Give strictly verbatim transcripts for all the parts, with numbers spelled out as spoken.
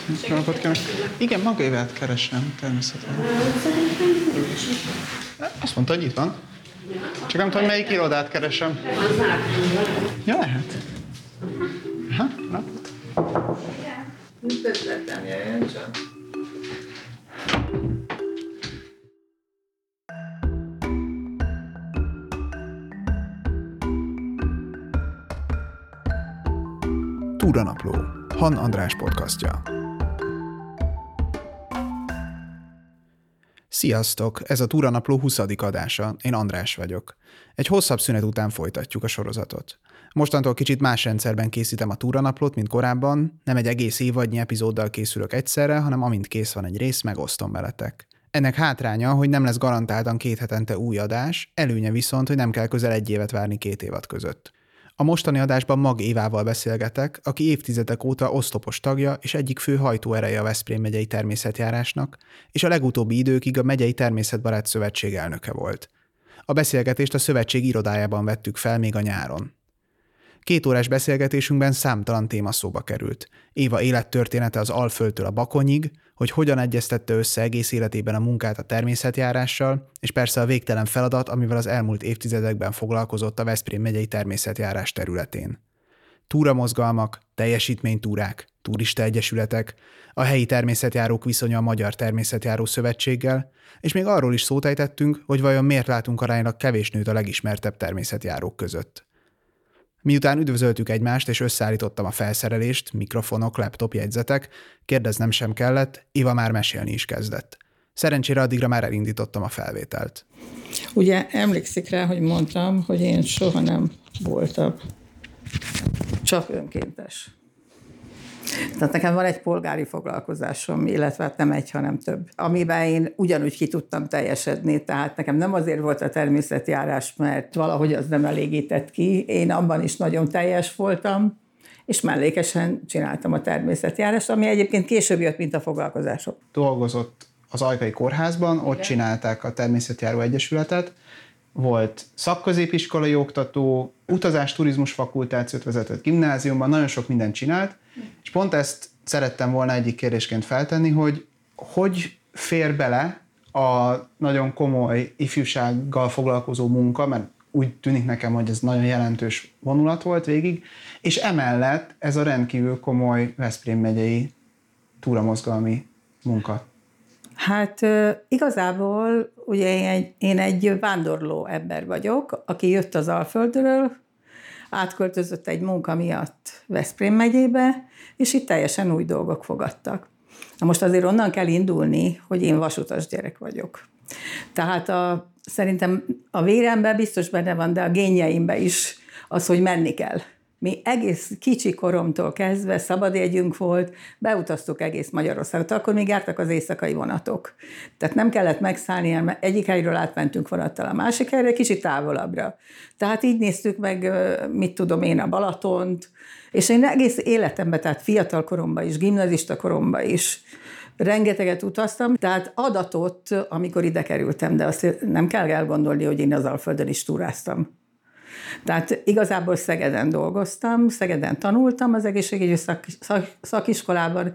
Jó napot kívánok. Igen, maga Évát keresem, természetesen. Azt mondta, hogy itt van. Csak nem tudom, melyik irodát keresem. Ja, lehet. Aha, napot. Üdvözletem, jöjjön csak. Túranapló, Han András podcastja. Sziasztok! Ez a Túranapló huszadik adása. Én András vagyok. Egy hosszabb szünet után folytatjuk a sorozatot. Mostantól kicsit más rendszerben készítem a Túranaplót, mint korábban. Nem egy egész évadnyi epizóddal készülök egyszerre, hanem amint kész van egy rész, megosztom veletek. Ennek hátránya, hogy nem lesz garantáltan két hetente új adás, előnye viszont, hogy nem kell közel egy évet várni két évad között. A mostani adásban Mag Évával beszélgetek, aki évtizedek óta oszlopos tagja és egyik fő hajtóereje a Veszprém megyei természetjárásnak, és a legutóbbi időkig a megyei természetbarát szövetség elnöke volt. A beszélgetést a szövetség irodájában vettük fel még a nyáron. Két órás beszélgetésünkben számtalan téma szóba került. Éva élettörténete az Alföldtől a Bakonyig, hogy hogyan egyeztette össze egész életében a munkát a természetjárással, és persze a végtelen feladat, amivel az elmúlt évtizedekben foglalkozott a Veszprém megyei természetjárás területén. Túramozgalmak, teljesítménytúrák, turistaegyesületek, a helyi természetjárók viszonya a Magyar Természetjáró Szövetséggel, és még arról is szót ejtettünk, hogy vajon miért látunk aránylag kevés nőt a legismertebb természetjárók között. Miután üdvözöltük egymást és összeállítottam a felszerelést, mikrofonok, laptop, jegyzetek, kérdeznem sem kellett, Éva már mesélni is kezdett. Szerencsére addigra már elindítottam a felvételt. Ugye emlékszik rá, hogy mondtam, hogy én soha nem voltam csak önkéntes. Tehát nekem van egy polgári foglalkozásom, illetve hát nem egy, hanem több, amiben én ugyanúgy ki tudtam teljesedni, tehát nekem nem azért volt a természetjárás, mert valahogy az nem elégített ki, én abban is nagyon teljes voltam, és mellékesen csináltam a természetjárást, ami egyébként később jött, mint a foglalkozásom. Dolgozott az Ajkai Kórházban, ott csinálták a Természetjáró Egyesületet, volt szakközépiskolai oktató, utazás-turizmus fakultációt vezetett gimnáziumban, nagyon sok mindent csinált, és pont ezt szerettem volna egyik kérdésként feltenni, hogy hogy fér bele a nagyon komoly ifjúsággal foglalkozó munka, mert úgy tűnik nekem, hogy ez nagyon jelentős vonulat volt végig, és emellett ez a rendkívül komoly Veszprém megyei túramozgalmi munka. Hát igazából ugye én egy, én egy vándorló ember vagyok, aki jött az Alföldről, átköltözött egy munka miatt Veszprém megyébe, és itt teljesen új dolgok fogadtak. Na most azért onnan kell indulni, hogy én vasutas gyerek vagyok. Tehát a, szerintem a véremben biztos benne van, de a génjeimben is az, hogy menni kell. Mi egész kicsi koromtól kezdve szabadjegyünk volt, beutaztuk egész Magyarországot, akkor még jártak az éjszakai vonatok. Tehát nem kellett megszállni, mert egyik helyről átmentünk vonattal a másik helyre, kicsit távolabbra. Tehát így néztük meg, mit tudom én, a Balatont, és én egész életemben, tehát fiatal koromban is, gimnazista koromban is rengeteget utaztam, tehát adatot, amikor ide kerültem, de azt nem kell elgondolni, hogy én az Alföldön is túráztam. Tehát igazából Szegeden dolgoztam, Szegeden tanultam az egészségügyi szak, szak, szakiskolában,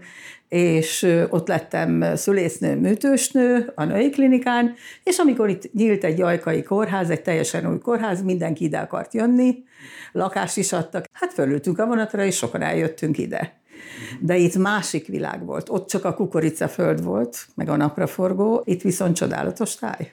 és ott lettem szülésznő, műtősnő a női klinikán, és amikor itt nyílt egy ajkai kórház, egy teljesen új kórház, mindenki ide akart jönni, lakást is adtak, hát fölültünk a vonatra, és sokan eljöttünk ide. De itt másik világ volt, ott csak a kukoricaföld volt, meg a napraforgó, itt viszont csodálatos táj.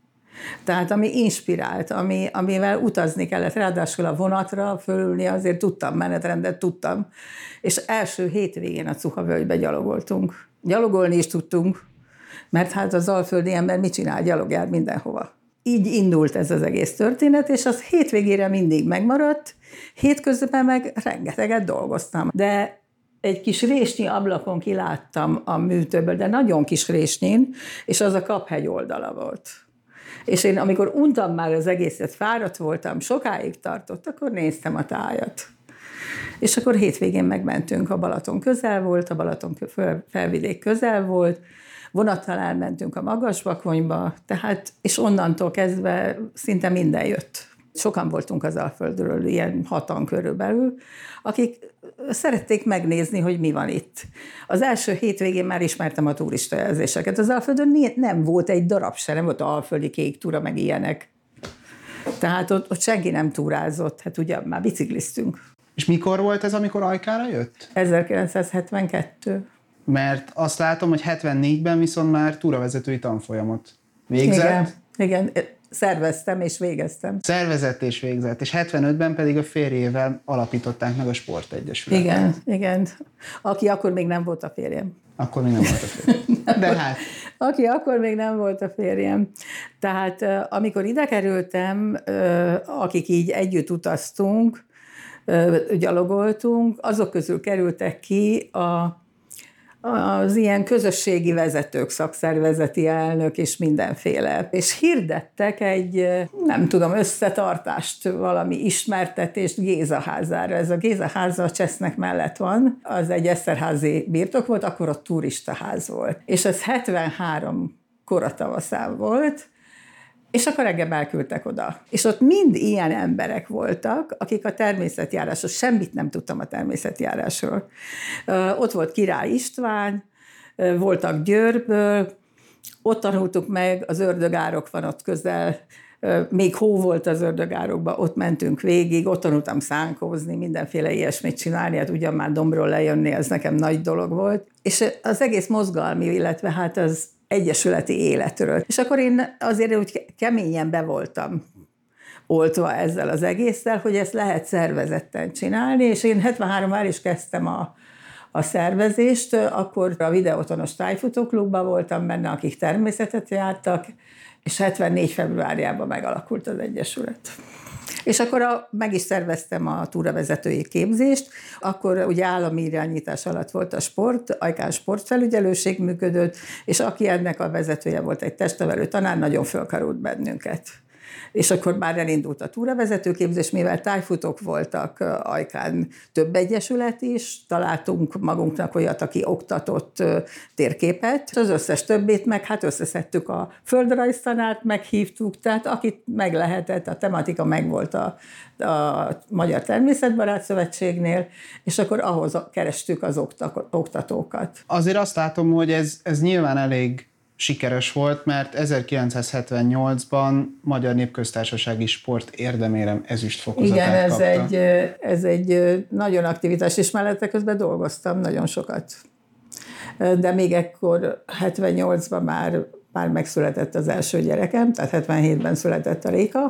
Tehát ami inspirált, ami, amivel utazni kellett, ráadásul a vonatra fölülni, azért tudtam, menetrendet tudtam, és első hétvégén a Cuha-völgybe gyalogoltunk. Gyalogolni is tudtunk, mert hát az alföldi ember mit csinál, gyalogjár mindenhova. Így indult ez az egész történet, és az hétvégére mindig megmaradt, hétközben meg rengeteget dolgoztam. De egy kis résnyi ablakon kiláttam a műtőből, de nagyon kis résnyin, és az a Kaphegy oldala volt. És én, amikor untam már az egészet, fáradt voltam, sokáig tartott, akkor néztem a tájat. És akkor hétvégén megmentünk, a Balaton közel volt, a Balaton felvidék közel volt, vonattal elmentünk a Magasbakonyba, tehát, és onnantól kezdve szinte minden jött. Sokan voltunk az Alföldről, ilyen hatan körülbelül, akik szerették megnézni, hogy mi van itt. Az első hétvégén már ismertem a turistajelzéseket. Az Alföldön nem volt egy darab se, nem volt alföldi kék túra, meg ilyenek. Tehát ott, ott senki nem túrázott, hát ugye már bicikliztünk. És mikor volt ez, amikor Ajkára jött? ezerkilencszázhetvenkettő. Mert azt látom, hogy hetvennégyben viszont már túravezetői tanfolyamot végzett. Igen, igen, szerveztem és végeztem. Szervezett és végzett, és hetvenötben pedig a férjével alapították meg a Sportegyesületet. Igen, igen. Aki akkor még nem volt a férjem. Akkor még nem volt a férjem. De hát... Aki akkor még nem volt a férjem. Tehát amikor ide kerültem, akik így együtt utaztunk, gyalogoltunk, azok közül kerültek ki a az ilyen közösségi vezetők, szakszervezeti elnök és mindenféle. És hirdettek egy, nem tudom, összetartást, valami ismertetést Gézaházára. Ez a Gézaháza a Csesznek mellett van, az egy Eszterházi birtok volt, akkor ott turistaház volt. És ez hetvenhárom koratavaszán volt, és akkor reggel elküldtek oda. És ott mind ilyen emberek voltak, akik a természetjárásról, semmit nem tudtam a természetjárásról. Ott volt Király István, voltak Győrből, ott tanultuk meg, az Ördögárok van ott közel, még hó volt az Ördögárokban, ott mentünk végig, ott tanultam szánkózni, mindenféle ilyesmit csinálni, hát ugyan már dombról lejönni, ez nekem nagy dolog volt. És az egész mozgalmi, illetve hát az egyesületi életről. És akkor én azért úgy keményen be voltam oltva ezzel az egésszel, hogy ezt lehet szervezetten csinálni, és én hetvenháromban el is kezdtem a, a szervezést, akkor a Videótonos Tájfutóklubban voltam benne, akik természetet jártak, és hetvennégy februárjában megalakult az Egyesület. És akkor a, meg is szerveztem a túravezetői képzést, akkor ugye állami irányítás alatt volt a sport, Ajkán sportfelügyelőség működött, és aki ennek a vezetője volt, egy testnevelő tanár, nagyon fölkarult bennünket. És akkor már elindult a túravezetőképzés, mivel tájfutók voltak Ajkán több egyesület is, találtunk magunknak olyat, aki oktatott térképet, az összes többét meg hát összeszedtük a földrajztanárt, meghívtuk, tehát akit meg lehetett, a tematika megvolt a, a Magyar Természetbarát Szövetségnél, és akkor ahhoz kerestük az oktatókat. Azért azt látom, hogy ez, ez nyilván elég sikeres volt, mert ezerkilencszázhetvennyolcban Magyar Népköztársasági Sport érdemérem ezüstfokozatát Igen, ez kapta. egy, ez egy nagyon aktivitás, és mellette közben dolgoztam nagyon sokat. De még ekkor hetvennyolcban már, már megszületett az első gyerekem, tehát hetvenhétben született a Réka.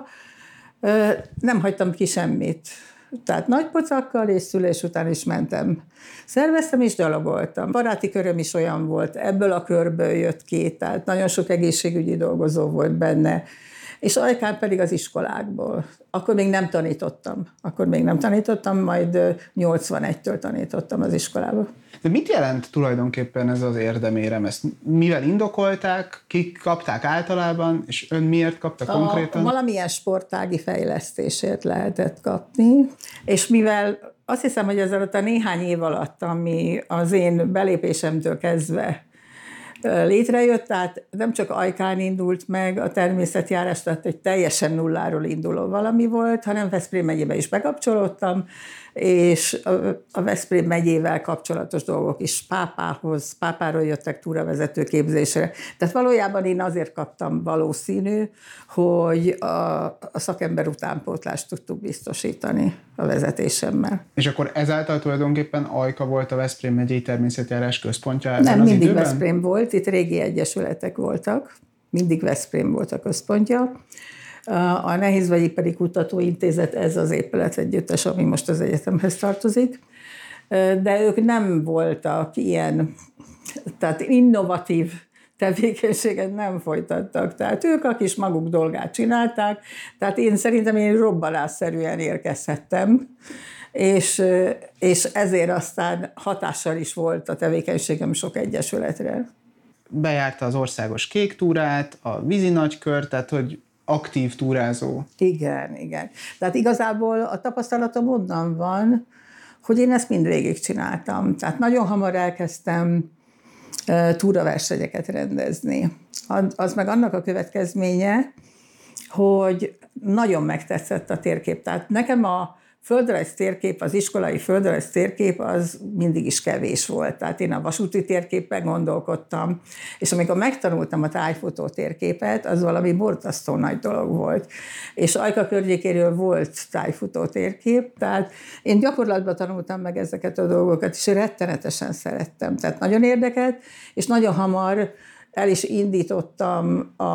Nem hagytam ki semmit. Tehát nagy pocakkal és szülés után is mentem. Szerveztem és gyalogoltam. Baráti köröm is olyan volt, ebből a körből jött ki, tehát nagyon sok egészségügyi dolgozó volt benne, és Ajkán pedig az iskolákból. Akkor még nem tanítottam. Akkor még nem tanítottam, majd nyolcvanegytől tanítottam az iskolába. De mit jelent tulajdonképpen ez az érdemérem? Ezt mivel indokolták, kik kapták általában, és ön miért kapta a, konkrétan? Valamilyen sportági fejlesztésért lehetett kapni, és mivel azt hiszem, hogy ez alatt a néhány év alatt, ami az én belépésemtől kezdve létrejött, tehát nem csak Ajkán indult meg a természetjárás, tehát egy teljesen nulláról induló valami volt, hanem Veszprém megyébe is bekapcsolódtam, és a Veszprém megyével kapcsolatos dolgok is Pápához, Pápáról jöttek túravezető képzésre. Tehát valójában én azért kaptam valószínű, hogy a, a szakember utánpótlást tudtuk biztosítani a vezetésemmel. És akkor ezáltal tulajdonképpen Ajka volt a Veszprém megyei természetjárás központja ezen Nem, az mindig időben? Veszprém volt, itt régi egyesületek voltak, mindig Veszprém volt a központja. A Nehézvegyipari Kutatóintézet, ez az épület együttes, ami most az egyetemhez tartozik, de ők nem voltak ilyen, tehát innovatív tevékenységet nem folytattak. Tehát ők a kis maguk dolgát csinálták, tehát én szerintem én robbanásszerűen érkezhettem, és, és ezért aztán hatással is volt a tevékenységem sok egyesületre. Bejárta az országos kék túrát, a vízi nagykör, tehát hogy aktív túrázó. Igen, igen. Tehát igazából a tapasztalatom onnan van, hogy én ezt mind végig csináltam. Tehát nagyon hamar elkezdtem uh, túraversenyeket rendezni. Az meg annak a következménye, hogy nagyon megtetszett a térkép. Tehát nekem a földrajz térkép, az iskolai földrajz térkép az mindig is kevés volt. Tehát én a vasúti térképen gondolkodtam, és amikor megtanultam a tájfutó térképet, az valami borzasztó nagy dolog volt. És Ajka környékéről volt tájfutó térkép, tehát én gyakorlatban tanultam meg ezeket a dolgokat, és rettenetesen szerettem. Tehát nagyon érdekelt, és nagyon hamar el is indítottam a,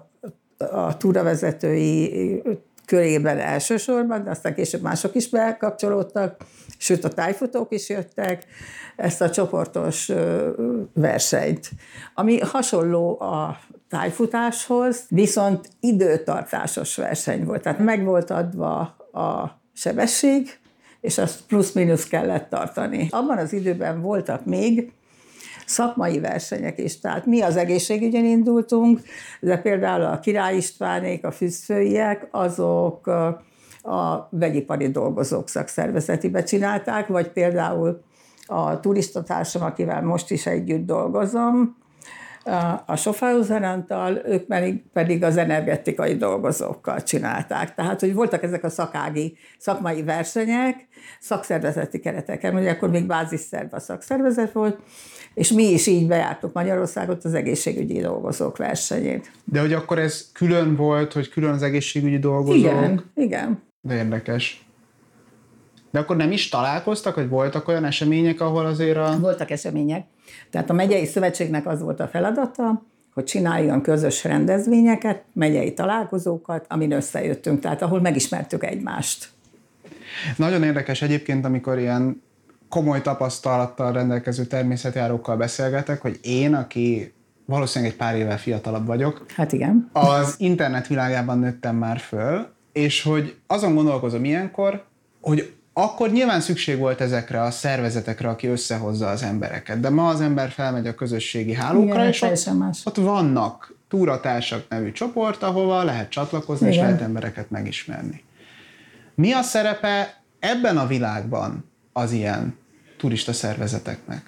a túravezetői körében elsősorban, de aztán később mások is bekapcsolódtak, sőt a tájfutók is jöttek, ezt a csoportos versenyt, ami hasonló a tájfutáshoz, viszont időtartásos verseny volt. Tehát meg volt adva a sebesség, és azt plusz-minusz kellett tartani. Abban az időben voltak még szakmai versenyek is, tehát mi az egészségügyen indultunk, de például a Király Istvánék, a füstfőiek, azok a vegyipari dolgozók szakszervezetibe csinálták, vagy például a turistatársam, akivel most is együtt dolgozom, a Schaffhausen Antal, ők pedig, pedig az energetikai dolgozókkal csinálták. Tehát, hogy voltak ezek a szakági, szakmai versenyek, szakszervezeti kereteken, ugye akkor még bázisszerv a szakszervezet volt, és mi is így bejártuk Magyarországot az egészségügyi dolgozók versenyét. De hogy akkor ez külön volt, hogy külön az egészségügyi dolgozók? Igen, igen. De érdekes. De akkor nem is találkoztak, hogy voltak olyan események, ahol azért a... Voltak események. Tehát a megyei szövetségnek az volt a feladata, hogy csináljon közös rendezvényeket, megyei találkozókat, amin összejöttünk, tehát ahol megismertük egymást. Nagyon érdekes egyébként, amikor ilyen komoly tapasztalattal rendelkező természetjárókkal beszélgetek, hogy én, aki valószínűleg egy pár évvel fiatalabb vagyok, hát igen, az internet világában nőttem már föl, és hogy azon gondolkozom ilyenkor, hogy akkor nyilván szükség volt ezekre a szervezetekre, aki összehozza az embereket, de ma az ember felmegy a közösségi hálókra, igen, és ott, ott vannak túratársak nevű csoport, ahova lehet csatlakozni, igen, és lehet embereket megismerni. Mi a szerepe ebben a világban az ilyen turista szervezeteknek?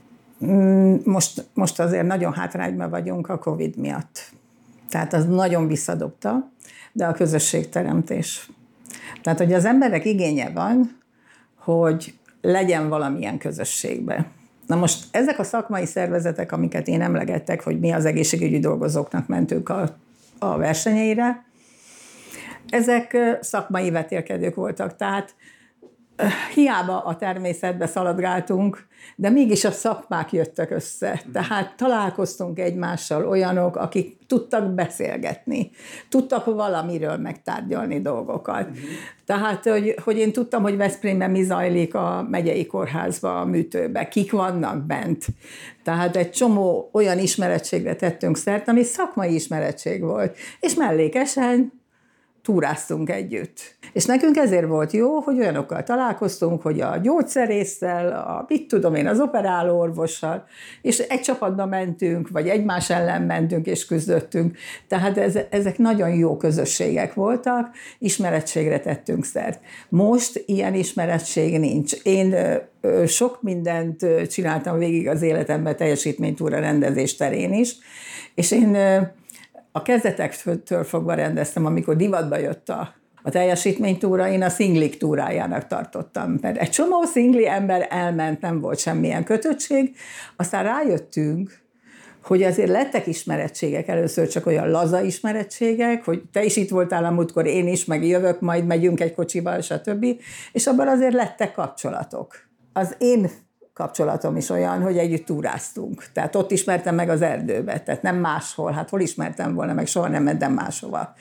Most, most azért nagyon hátrányban vagyunk a Covid miatt. Tehát az nagyon visszadobta, de a közösségteremtés. Tehát, hogy az emberek igénye van, hogy legyen valamilyen közösségbe. Na most ezek a szakmai szervezetek, amiket én emlegettek, hogy mi az egészségügyi dolgozóknak mentünk a, a versenyeire, ezek szakmai vetélkedők voltak. Tehát hiába a természetbe szaladgáltunk, de mégis a szakmák jöttek össze. Tehát találkoztunk egymással olyanok, akik tudtak beszélgetni, tudtak valamiről megtárgyalni dolgokat. Tehát, hogy, hogy én tudtam, hogy Veszprémben mi zajlik a megyei kórházba, a műtőbe, kik vannak bent. Tehát egy csomó olyan ismerettségre tettünk szert, ami szakmai ismerettség volt. És mellékesen túráztunk együtt. És nekünk ezért volt jó, hogy olyanokkal találkoztunk, hogy a gyógyszerésszel, a, mit tudom én, az operáló orvossal, és egy csapatba mentünk, vagy egymás ellen mentünk és küzdöttünk. Tehát ez, ezek nagyon jó közösségek voltak, ismerettségre tettünk szert. Most ilyen ismerettség nincs. Én ö, sok mindent csináltam végig az életemben teljesítménytúra rendezés terén is, és én ö, a kezdetektől fogva rendeztem, amikor divatba jött a, a teljesítménytúra, én a szinglik túrájának tartottam. Mert egy csomó szingli ember elment, nem volt semmilyen kötöttség, aztán rájöttünk, hogy azért lettek ismerettségek, először csak olyan laza ismerettségek, hogy te is itt voltál a múltkor, én is, meg jövök, majd megyünk egy kocsival, stb. És abban azért lettek kapcsolatok. Az én kapcsolatom is olyan, hogy együtt túráztunk. Tehát ott ismertem meg az erdőbe, tehát nem máshol, hát hol ismertem volna, meg soha nem mentem máshova.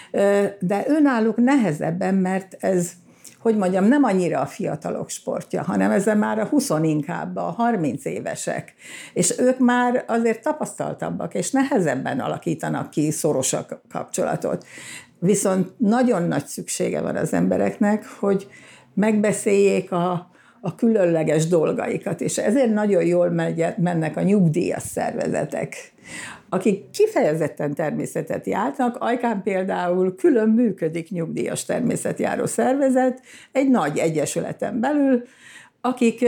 De önálluk nehezebben, mert ez, hogy mondjam, nem annyira a fiatalok sportja, hanem ez már a húsz inkább, a harminc évesek. És ők már azért tapasztaltabbak, és nehezebben alakítanak ki szorosabb kapcsolatot. Viszont nagyon nagy szüksége van az embereknek, hogy megbeszéljék a a különleges dolgaikat, és ezért nagyon jól mennek a nyugdíjas szervezetek, akik kifejezetten természetet járnak. Ajkán például külön működik nyugdíjas természetjáró szervezet, egy nagy egyesületen belül, akik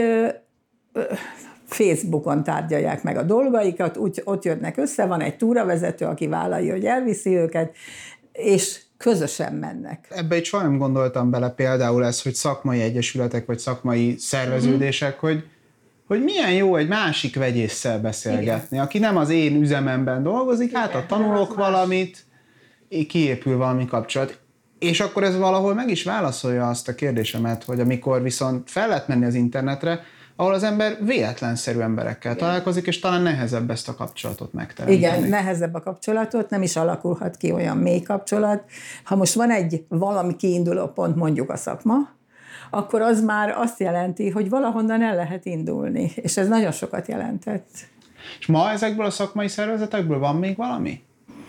Facebookon tárgyalják meg a dolgaikat, úgy ott jönnek össze, van egy túravezető, aki vállalja, hogy elviszi őket, és közösen mennek. Ebbe itt soha nem gondoltam bele például ez, hogy szakmai egyesületek, vagy szakmai szerveződések, mm-hmm. hogy, hogy milyen jó egy másik vegyésszel beszélgetni, igen. aki nem az én üzememben dolgozik, igen, hát a tanulok valamit, kiépül valami kapcsolat. És akkor ez valahol meg is válaszolja azt a kérdésemet, hogy amikor viszont fel lehet menni az internetre, ahol az ember véletlenszerű emberekkel igen. találkozik, és talán nehezebb ezt a kapcsolatot megteremteni. Igen, nehezebb a kapcsolatot, nem is alakulhat ki olyan mély kapcsolat. Ha most van egy valami kiinduló pont, mondjuk a szakma, akkor az már azt jelenti, hogy valahonnan el lehet indulni, és ez nagyon sokat jelentett. És ma ezekből a szakmai szervezetekből van még valami?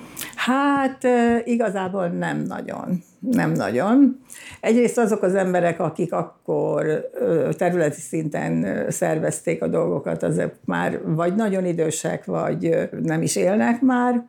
Hát igazából nem nagyon. Nem nagyon. Egyrészt azok az emberek, akik akkor területi szinten szervezték a dolgokat, azok már vagy nagyon idősek, vagy nem is élnek már.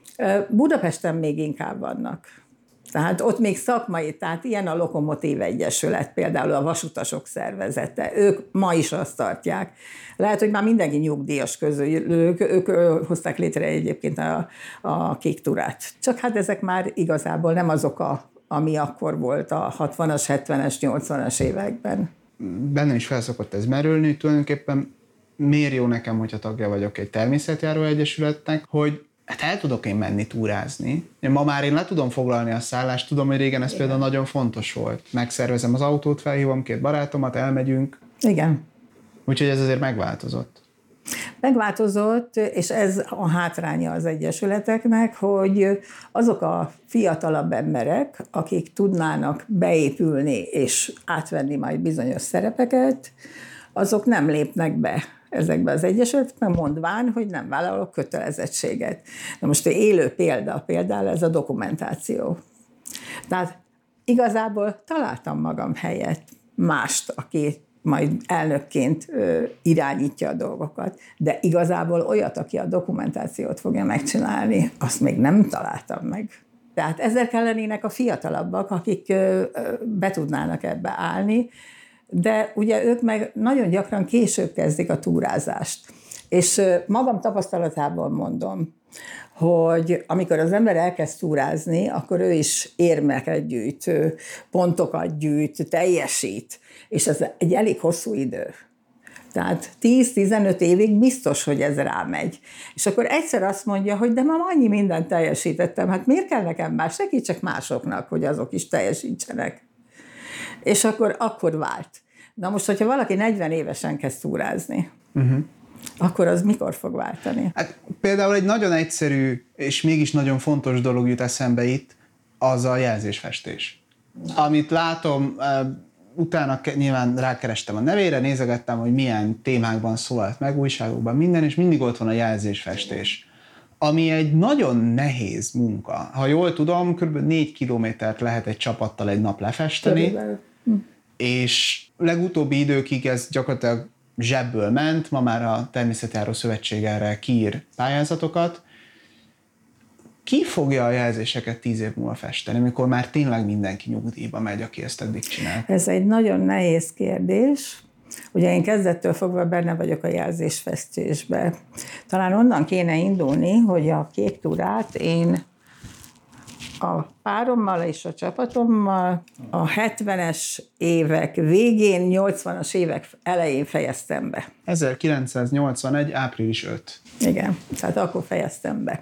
Budapesten még inkább vannak. Tehát ott még szakmai, tehát ilyen a Lokomotív Egyesület, például a vasutasok szervezete, ők ma is azt tartják. Lehet, hogy már mindenki nyugdíjas közül, ők, ők hozták létre egyébként a, a Kék Túrát. Csak hát ezek már igazából nem azok, a, ami akkor volt a hatvanas, hetvenes, nyolcvanas években. Bennem is felszokott ez merülni, tulajdonképpen miért jó nekem, hogyha tagja vagyok egy természetjáró egyesületnek, hogy hát el tudok én menni túrázni. Ma már én le tudom foglalni a szállást, tudom, hogy régen ez igen. például nagyon fontos volt. Megszervezem az autót, felhívom két barátomat, elmegyünk. Igen. Úgyhogy ez azért megváltozott. Megváltozott, és ez a hátránya az egyesületeknek, hogy azok a fiatalabb emberek, akik tudnának beépülni és átvenni majd bizonyos szerepeket, azok nem lépnek be ezekbe az egyesületekbe, mondván, hogy nem vállalok kötelezettséget. Na most egy élő példa, például ez a dokumentáció. Tehát igazából találtam magam helyett mást, aki majd elnökként ö, irányítja a dolgokat, de igazából olyat, aki a dokumentációt fogja megcsinálni, azt még nem találtam meg. Tehát ezek kellenének a fiatalabbak, akik ö, ö, be tudnának ebbe állni, de ugye ők meg nagyon gyakran később kezdik a túrázást. És magam tapasztalatából mondom, hogy amikor az ember elkezd túrázni, akkor ő is érmeket gyűjt, pontokat gyűjt, teljesít, és ez egy elég hosszú idő. Tehát tíz-tizenöt évig biztos, hogy ez rámegy. És akkor egyszer azt mondja, hogy de már annyi mindent teljesítettem, hát miért kell nekem más? Segítsek másoknak, hogy azok is teljesítsenek. És akkor, akkor vált. Na most, hogyha valaki negyven évesen kezd túrázni, uh-huh. akkor az mikor fog váltani? Hát, például egy nagyon egyszerű és mégis nagyon fontos dolog jut eszembe itt, az a jelzésfestés. Amit látom, utána nyilván rákerestem a nevére, nézegettem, hogy milyen témákban szólalt meg, újságokban, minden, és mindig ott van a jelzésfestés. Ami egy nagyon nehéz munka. Ha jól tudom, kb. négy kilométert lehet egy csapattal egy nap lefesteni, hm. és legutóbbi időkig ez gyakorlatilag zsebből ment, ma már a Természetjáró Szövetség erre kiír pályázatokat. Ki fogja a jelzéseket tíz év múlva festeni, amikor már tényleg mindenki nyugdíjba megy, aki ezt eddig csinál? Ez egy nagyon nehéz kérdés. Ugye én kezdettől fogva benne vagyok a jelzésfestésbe. Talán onnan kéne indulni, hogy a Kék Túrát én a párommal és a csapatommal a hetvenes évek végén, nyolcvanas évek elején fejeztem be. ezerkilencszáznyolcvanegy. április ötödike. Igen, tehát akkor fejeztem be.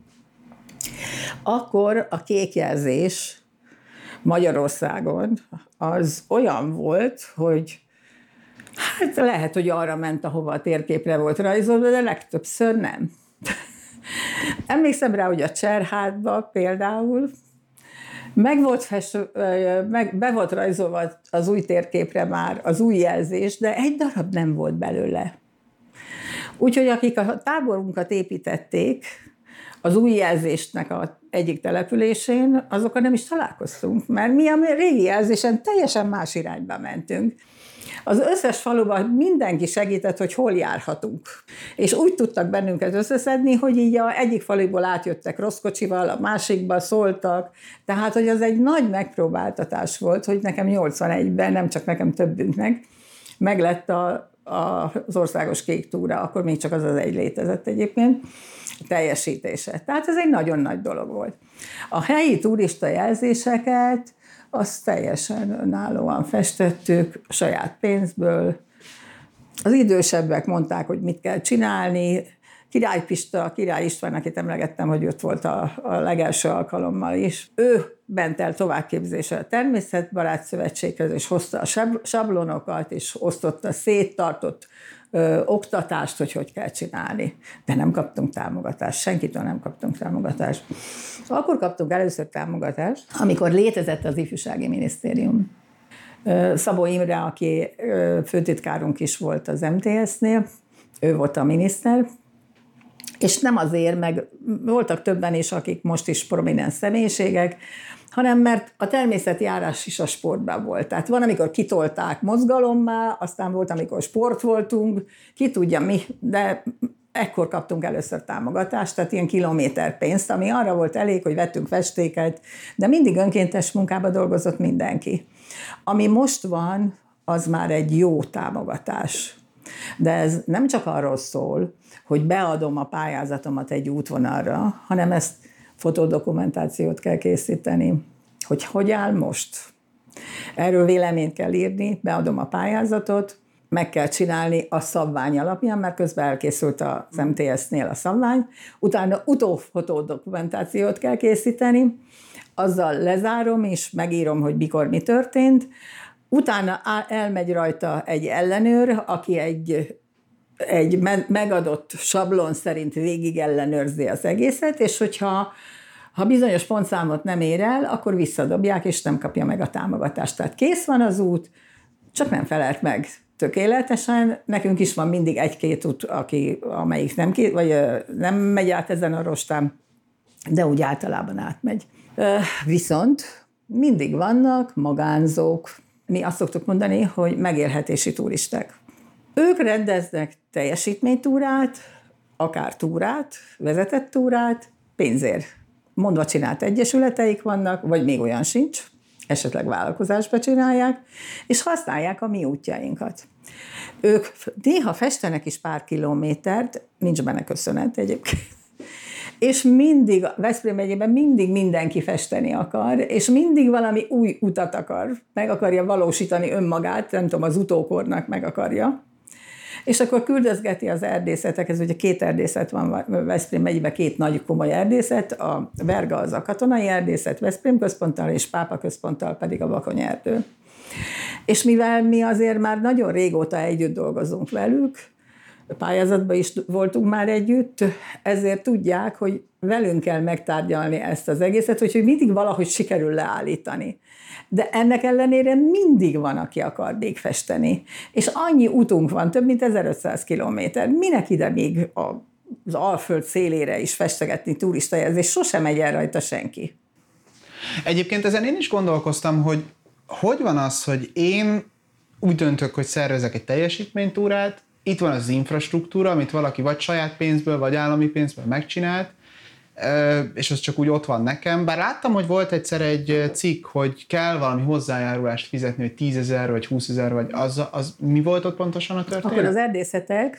Akkor a kékjelzés Magyarországon az olyan volt, hogy hát lehet, hogy arra ment, ahova a térképre volt rajzolva, de legtöbbször nem. Emlékszem rá, hogy a Cserhátban például meg volt festő, meg be volt rajzolva az új térképre már az új jelzés, de egy darab nem volt belőle. Úgyhogy akik a táborunkat építették, az új jelzésnek az egyik településén, azokkal nem is találkoztunk, mert mi a régi jelzésen teljesen más irányba mentünk. Az összes faluban mindenki segített, hogy hol járhatunk. És úgy tudtak bennünket összeszedni, hogy így a egyik faluból átjöttek rossz kocsival, a másikba szóltak. Tehát, hogy az egy nagy megpróbáltatás volt, hogy nekem nyolcvanegyben, nem csak nekem, többünknek, meglett a az országos kék túra, akkor még csak az az egy létezett egyébként, teljesítése. Tehát ez egy nagyon nagy dolog volt. A helyi turista jelzéseket azt teljesen önállóan festettük, saját pénzből. Az idősebbek mondták, hogy mit kell csinálni. Király Pista, Király István, akit emlegettem, hogy ott volt a, a legelső alkalommal is. Ő bent el továbbképzésre a Természetbarát Szövetséghez, és hozta a sablonokat, és osztotta szét, tartott ö, oktatást, hogy hogy kell csinálni. De nem kaptunk támogatást, senkitől nem kaptunk támogatást. Akkor kaptunk először támogatást, amikor létezett az Ifjúsági Minisztérium. Szabó Imre, aki főtitkárunk is volt az em té es-nél, ő volt a miniszter, és nem azért, meg voltak többen is, akik most is prominens személyiségek, hanem mert a természetjárás is a sportban volt. Tehát van, amikor kitolták mozgalommá, aztán volt, amikor sport voltunk, ki tudja mi, de ekkor kaptunk először támogatást, tehát ilyen kilométer pénzt, ami arra volt elég, hogy vettünk festéket, de mindig önkéntes munkába dolgozott mindenki. Ami most van, az már egy jó támogatás. De ez nem csak arról szól, hogy beadom a pályázatomat egy útvonalra, hanem ezt fotodokumentációt kell készíteni, hogy hogy áll most. Erről véleményt kell írni, beadom a pályázatot, meg kell csinálni a szabvány alapján, mert közben elkészült az em té es-nél a szabvány, utána utófotodokumentációt kell készíteni, azzal lezárom, és megírom, hogy mikor mi történt, utána elmegy rajta egy ellenőr, aki egy, egy megadott sablon szerint végig ellenőrzi az egészet, és hogyha ha bizonyos pontszámot nem ér el, akkor visszadobják, és nem kapja meg a támogatást. Tehát kész van az út, csak nem felelt meg tökéletesen. Nekünk is van mindig egy-két út, aki, amelyik nem, vagy nem megy át ezen a rostán, de úgy általában átmegy. Viszont mindig vannak magánzók, mi azt szoktuk mondani, hogy megélhetési turisták. Ők rendeznek teljesítménytúrát, akár túrát, vezetett túrát, pénzért. Mondva csinált egyesületeik vannak, vagy még olyan sincs, esetleg vállalkozásba csinálják, és használják a mi útjainkat. Ők néha festenek is pár kilométert, nincs benne köszönet egyébként, és mindig, Veszprém megyében mindig mindenki festeni akar, és mindig valami új utat akar, meg akarja valósítani önmagát, nem tudom, az utókornak meg akarja, és akkor küldözgeti az erdészetekhez, ugye két erdészet van Veszprém megyében, két nagy komoly erdészet, a Verga az a katonai erdészet Veszprém központtal, és Pápa központtal pedig a Bakony erdő. És mivel mi azért már nagyon régóta együtt dolgozunk velük, pályázatban is voltunk már együtt, ezért tudják, hogy velünk kell megtárgyalni ezt az egészet, hogy mindig valahogy sikerül leállítani. De ennek ellenére mindig van, aki akar még festeni. És annyi utunk van, több mint ezerötszáz kilométer. Minek ide még az Alföld szélére is festegetni turistajelzést, sosem megy el rajta senki. Egyébként ezen én is gondolkoztam, hogy hogy van az, hogy én úgy döntök, hogy szervezek egy teljesítménytúrát, itt van az infrastruktúra, amit valaki vagy saját pénzből, vagy állami pénzből megcsinált, és az csak úgy ott van nekem. Bár láttam, hogy volt egyszer egy cikk, hogy kell valami hozzájárulást fizetni, hogy tízezer, vagy húszezer, vagy az, az mi volt ott pontosan a történet? Akkor az erdészeteknek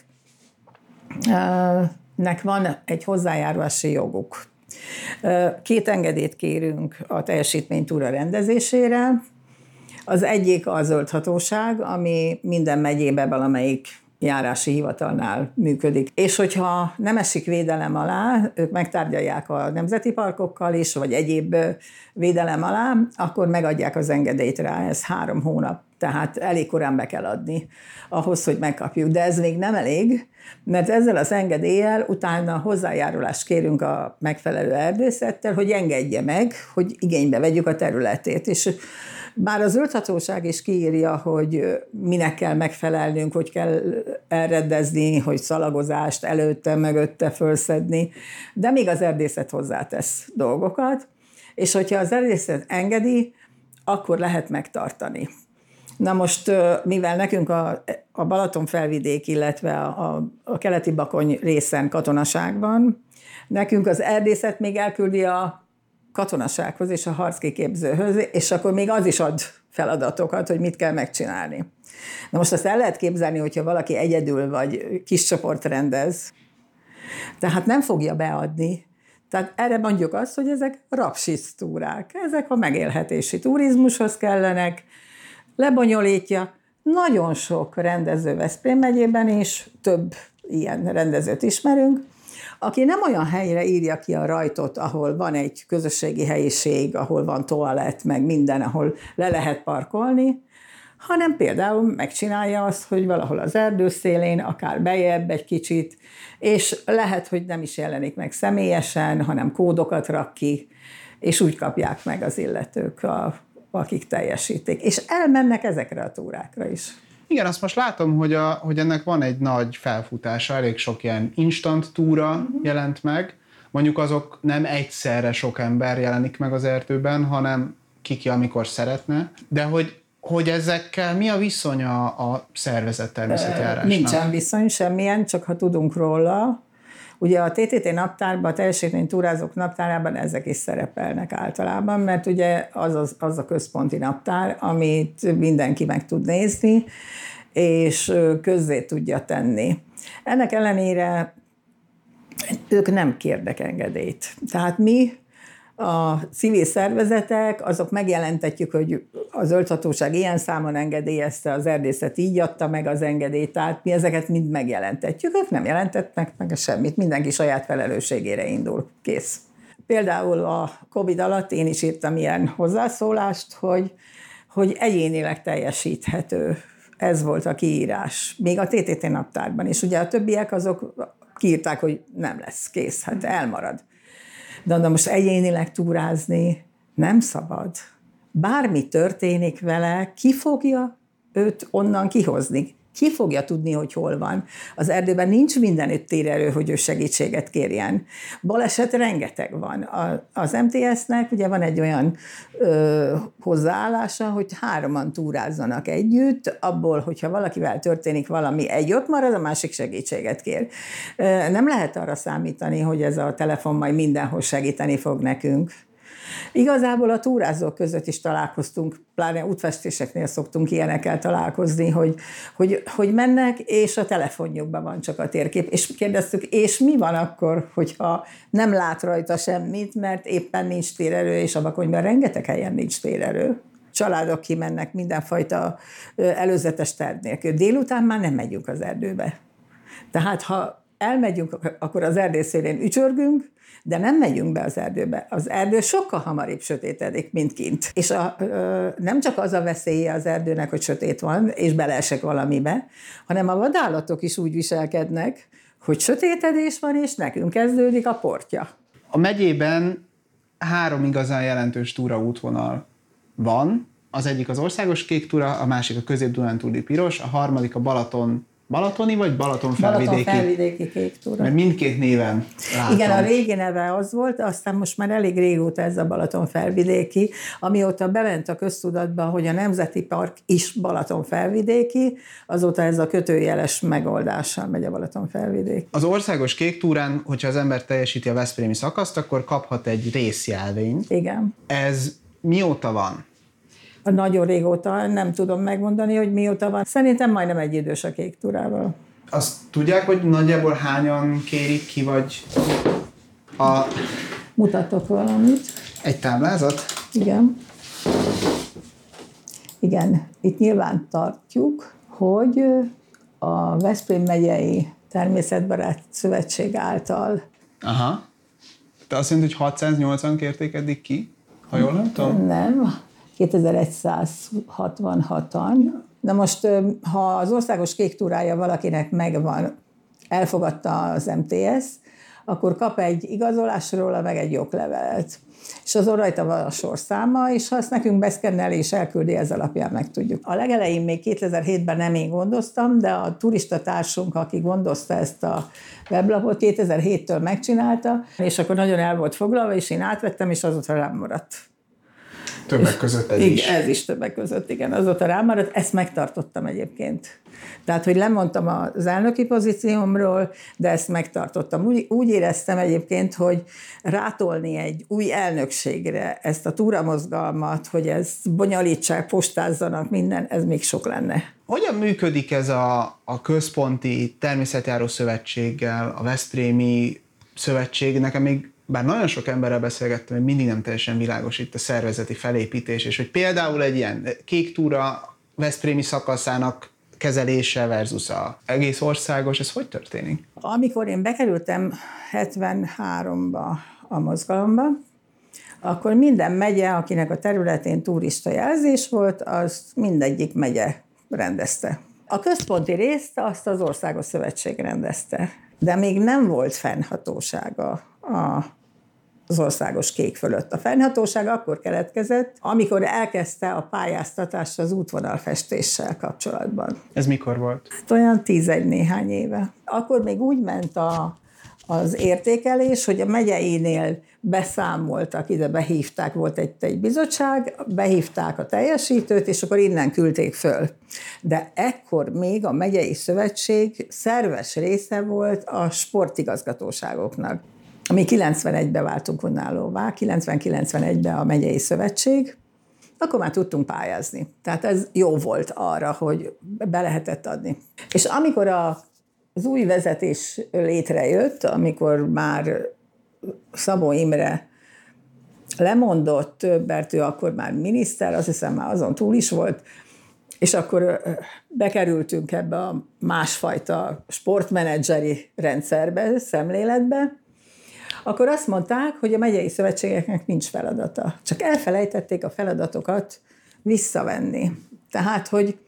van egy hozzájárulási joguk. Két engedélyt kérünk a teljesítménytúra rendezésére. Az egyik a zöldhatóság, ami minden megyében valamelyik járási hivatalnál működik. És hogyha nem esik védelem alá, ők megtárgyalják a nemzeti parkokkal is, vagy egyéb védelem alá, akkor megadják az engedélyt rá, ez három hónap. Tehát elég korán be kell adni ahhoz, hogy megkapjuk. De ez még nem elég, mert ezzel az engedéllyel utána hozzájárulást kérünk a megfelelő erdészettel, hogy engedje meg, hogy igénybe vegyük a területét. És bár a zöldhatóság is kiírja, hogy minek kell megfelelnünk, hogy kell elrendezni, hogy szalagozást előtte, mögötte fölszedni, de még az erdészet hozzátesz dolgokat, és hogyha az erdészet engedi, akkor lehet megtartani. Na most, mivel nekünk a, a Balatonfelvidék, illetve a, a keleti Bakony részen katonaság van, nekünk az erdészet még elküldi a katonasághoz és a harckiképzőhöz, és akkor még az is ad feladatokat, hogy mit kell megcsinálni. Na most azt el lehet képzelni, hogyha valaki egyedül vagy kis csoport rendez, tehát nem fogja beadni. Tehát erre mondjuk azt, hogy ezek rapsisztúrák, ezek a megélhetési turizmushoz kellenek, lebonyolítja. Nagyon sok rendező Veszprém megyében is, több ilyen rendezőt ismerünk, aki nem olyan helyre írja ki a rajtot, ahol van egy közösségi helyiség, ahol van toalett, meg minden, ahol le lehet parkolni, hanem például megcsinálja azt, hogy valahol az erdő szélén, akár bejebb egy kicsit, és lehet, hogy nem is jelenik meg személyesen, hanem kódokat rak ki, és úgy kapják meg az illetők, a, akik teljesítik. És elmennek ezekre a túrákra is. Igen, azt most látom, hogy, a, hogy ennek van egy nagy felfutása, elég sok ilyen instant túra uh-huh. jelent meg. Mondjuk azok nem egyszerre sok ember jelenik meg az erdőben, hanem kiki, amikor szeretne. De hogy, hogy ezekkel mi a viszonya a szervezett természetjárásnak? Nincsen viszony semmilyen, csak ha tudunk róla. Ugye a té té té naptárban, a teljesítmény túrázók naptárában ezek is szerepelnek általában, mert ugye az, az, az a központi naptár, amit mindenki meg tud nézni, és közzé tudja tenni. Ennek ellenére ők nem kérnek engedélyt. Tehát mi, a civil szervezetek, azok megjelentetjük, hogy a zöldhatóság ilyen számon engedélyezte, az erdészet így adta meg az engedélyt, tehát mi ezeket mind megjelentetjük, ők nem jelentetnek meg semmit, mindenki saját felelősségére indul, kész. Például a Covid alatt én is írtam ilyen hozzászólást, hogy, hogy egyénileg teljesíthető. Ez volt a kiírás, még a té té té naptárban, és ugye a többiek azok kiírták, hogy nem lesz, kész, hát elmarad. De, de most egyénileg túrázni nem szabad. Bármi történik vele, ki fogja őt onnan kihozni? Ki fogja tudni, hogy hol van? Az erdőben nincs mindenütt térerő, hogy ő segítséget kérjen. Baleset rengeteg van. Az em té es-nek ugye van egy olyan ö, hozzáállása, hogy hároman túrázzanak együtt, abból, hogyha valakivel történik valami, egy ott marad, a másik segítséget kér. Nem lehet arra számítani, hogy ez a telefon majd mindenhol segíteni fog nekünk. Igazából a túrázók között is találkoztunk, pláne útfestéseknél szoktunk ilyenekkel találkozni, hogy, hogy, hogy mennek, és a telefonjukban van csak a térkép, és kérdeztük, és mi van akkor, hogyha nem lát rajta semmit, mert éppen nincs térerő, és a Bakonyban rengeteg helyen nincs térerő. Családok kimennek mindenfajta előzetes terv nélkül. Délután már nem megyünk az erdőbe. Tehát ha elmegyünk, akkor az erdő szélén ücsörgünk, de nem megyünk be az erdőbe. Az erdő sokkal hamarabb sötétedik, mint kint. És a, ö, nem csak az a veszélye az erdőnek, hogy sötét van, és beleesek valamibe, hanem a vadállatok is úgy viselkednek, hogy sötétedés van, és nekünk kezdődik a portja. A megyében három igazán jelentős túraútvonal van. Az egyik az országos kék túra, a másik a közép-dunántúli piros, a harmadik a Balaton Balatoni vagy Balatonfelvidéki? Balatonfelvidéki kék túra. Mert mindkét néven láttam. Igen, a régi neve az volt, aztán most már elég régóta ez a Balatonfelvidéki, amióta bement a köztudatba, hogy a Nemzeti Park is Balatonfelvidéki, azóta ez a kötőjeles megoldással megy a Balatonfelvidék. Az országos kék túrán, hogyha az ember teljesíti a veszprémi szakaszt, akkor kaphat egy részjelvényt. Igen. Ez mióta van? Nagyon régóta, nem tudom megmondani, hogy mióta van. Szerintem majdnem egy idős a kék túrával. Azt tudják, hogy nagyjából hányan kérik ki, vagy a... Mutatok valamit. Egy táblázat? Igen. Igen, itt nyilván tartjuk, hogy a Veszprém megyei Természetbarát Szövetség által. Aha. Te azt mondod, hogy hatszáznyolcvan kérték eddig ki, ha jól nem tudom? Nem. kétezer-egyszázhatvanhatan. Na most, ha az országos kék túrája valakinek megvan, elfogadta az em té es, akkor kap egy igazolásról, meg egy joglevelet. És azon rajta van a sorszáma, és ha azt nekünk beszkennel és elküldi, ez alapján megtudjuk. A legelején még kétezer-hétben nem én gondoztam, de a turista társunk, aki gondozta ezt a weblapot, kétezer-héttől megcsinálta, és akkor nagyon el volt foglalva, és én átvettem, és azóta rám maradt. Többek között ez igen, is. Ez is többek között, igen. Azóta rámaradt, ezt megtartottam egyébként. Tehát, hogy lemondtam az elnöki pozíciómról, de ezt megtartottam. Úgy, úgy éreztem egyébként, hogy rátolni egy új elnökségre ezt a túramozgalmat, hogy ezt bonyolítsák, postázzanak, minden, ez még sok lenne. Hogyan működik ez a, a központi természetjáró szövetséggel, a veszprémi szövetség? Nekem még, bár nagyon sok emberrel beszélgettem, hogy mindig nem teljesen világos itt a szervezeti felépítés, és hogy például egy ilyen kék túra veszprémi szakaszának kezelése versus az egész országos, ez hogy történik? Amikor én bekerültem hetvenháromba a mozgalomba, akkor minden megye, akinek a területén turista jelzés volt, az mindegyik megye rendezte. A központi részt azt az Országos Szövetség rendezte, de még nem volt fennhatósága a az országos kék fölött. A fennhatóság akkor keletkezett, amikor elkezdte a pályáztatást az útvonalfestéssel kapcsolatban. Ez mikor volt? Hát olyan tizegy néhány éve. Akkor még úgy ment a, az értékelés, hogy a megyeinél beszámoltak, ide behívták, volt egy, egy bizottság, behívták a teljesítőt, és akkor innen küldték föl. De ekkor még a megyei szövetség szerves része volt a sportigazgatóságoknak. Mi kilencvenegyben váltunk önállóvá, kilencven-kilencvenegyben a megyei szövetség, akkor már tudtunk pályázni. Tehát ez jó volt arra, hogy be lehetett adni. És amikor a, az új vezetés létrejött, amikor már Szabó Imre lemondott, mert ő akkor már miniszter, azt hiszem már azon túl is volt, és akkor bekerültünk ebbe a másfajta sportmenedzseri rendszerbe, szemléletbe, akkor azt mondták, hogy a megyei szövetségeknek nincs feladata. Csak elfelejtették a feladatokat visszavenni. Tehát, hogy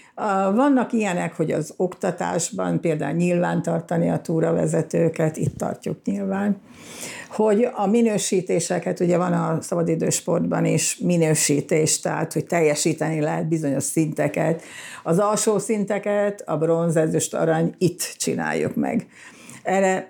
vannak ilyenek, hogy az oktatásban például nyilvántartani a túravezetőket, itt tartjuk nyilván, hogy a minősítéseket, ugye van a szabadidősportban is minősítés, tehát, hogy teljesíteni lehet bizonyos szinteket. Az alsó szinteket, a bronz, ezüst, arany, itt csináljuk meg. Erre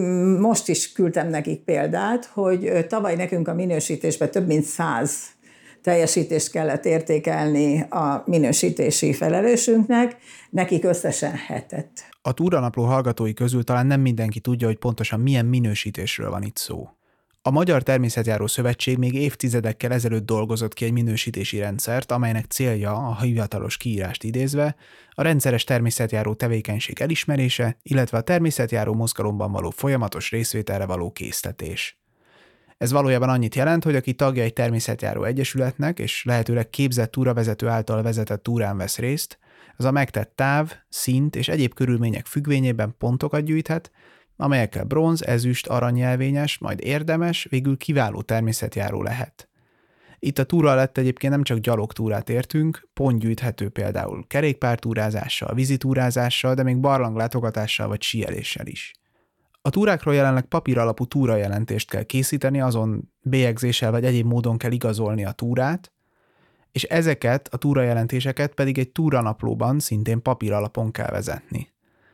most is küldtem nekik példát, hogy tavaly nekünk a minősítésben több mint száz teljesítést kellett értékelni a minősítési felelősünknek, nekik összesen hetet. A túranapló hallgatói közül talán nem mindenki tudja, hogy pontosan milyen minősítésről van itt szó. A Magyar Természetjáró Szövetség még évtizedekkel ezelőtt dolgozott ki egy minősítési rendszert, amelynek célja, a hivatalos kiírást idézve, a rendszeres természetjáró tevékenység elismerése, illetve a természetjáró mozgalomban való folyamatos részvételre való késztetés. Ez valójában annyit jelent, hogy aki tagja egy természetjáró egyesületnek, és lehetőleg képzett túravezető által vezetett túrán vesz részt, az a megtett táv, szint és egyéb körülmények függvényében pontokat gyűjthet, amelyekkel bronz, ezüst, aranyjelvényes, majd érdemes, végül kiváló természetjáró lehet. Itt a túra alatt egyébként nem csak gyalogtúrát értünk, pont gyűjthető például kerékpártúrázással, vízitúrázással, de még barlanglátogatással vagy síeléssel is. A túrákról jelenleg papíralapú túrajelentést kell készíteni, azon bélyegzéssel vagy egyéb módon kell igazolni a túrát, és ezeket a túrajelentéseket pedig egy túranaplóban szintén papíralapon kell vezetni.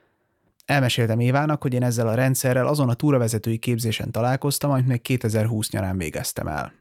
Elmeséltem Évának, hogy én ezzel a rendszerrel azon a túravezetői képzésen találkoztam, amit még kétezer-húsz nyarán végeztem el.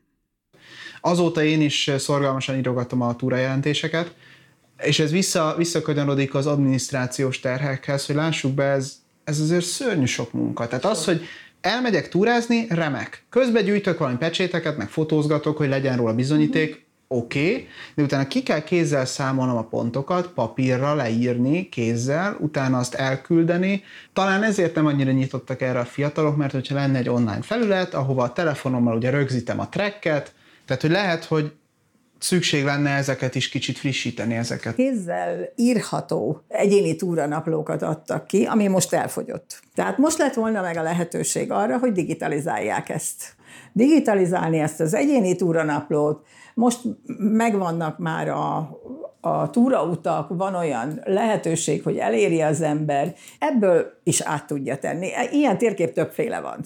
Azóta én is szorgalmasan írogatom a túrajelentéseket, és ez vissza, visszakanyarodik az adminisztrációs terhekhez, hogy lássuk be, ez, ez azért szörnyű sok munka. Tehát az, hogy elmegyek túrázni, remek. Közben gyűjtök valami pecséteket, meg fotózgatok, hogy legyen róla bizonyíték, oké, okay, de utána ki kell kézzel számolnom a pontokat, papírra leírni kézzel, utána azt elküldeni. Talán ezért nem annyira nyitottak erre a fiatalok, mert hogyha lenne egy online felület, ahova a telefonommal ugye rögzítem a tracket, tehát hogy lehet, hogy szükség lenne ezeket is kicsit frissíteni ezeket. Kézzel írható egyéni túranaplókat adtak ki, ami most elfogyott. Tehát most lett volna meg a lehetőség arra, hogy digitalizálják ezt. Digitalizálni ezt az egyéni túranaplót, most megvannak már a, a túrautak, van olyan lehetőség, hogy eléri az ember, ebből is át tudja tenni. Ilyen térkép többféle van.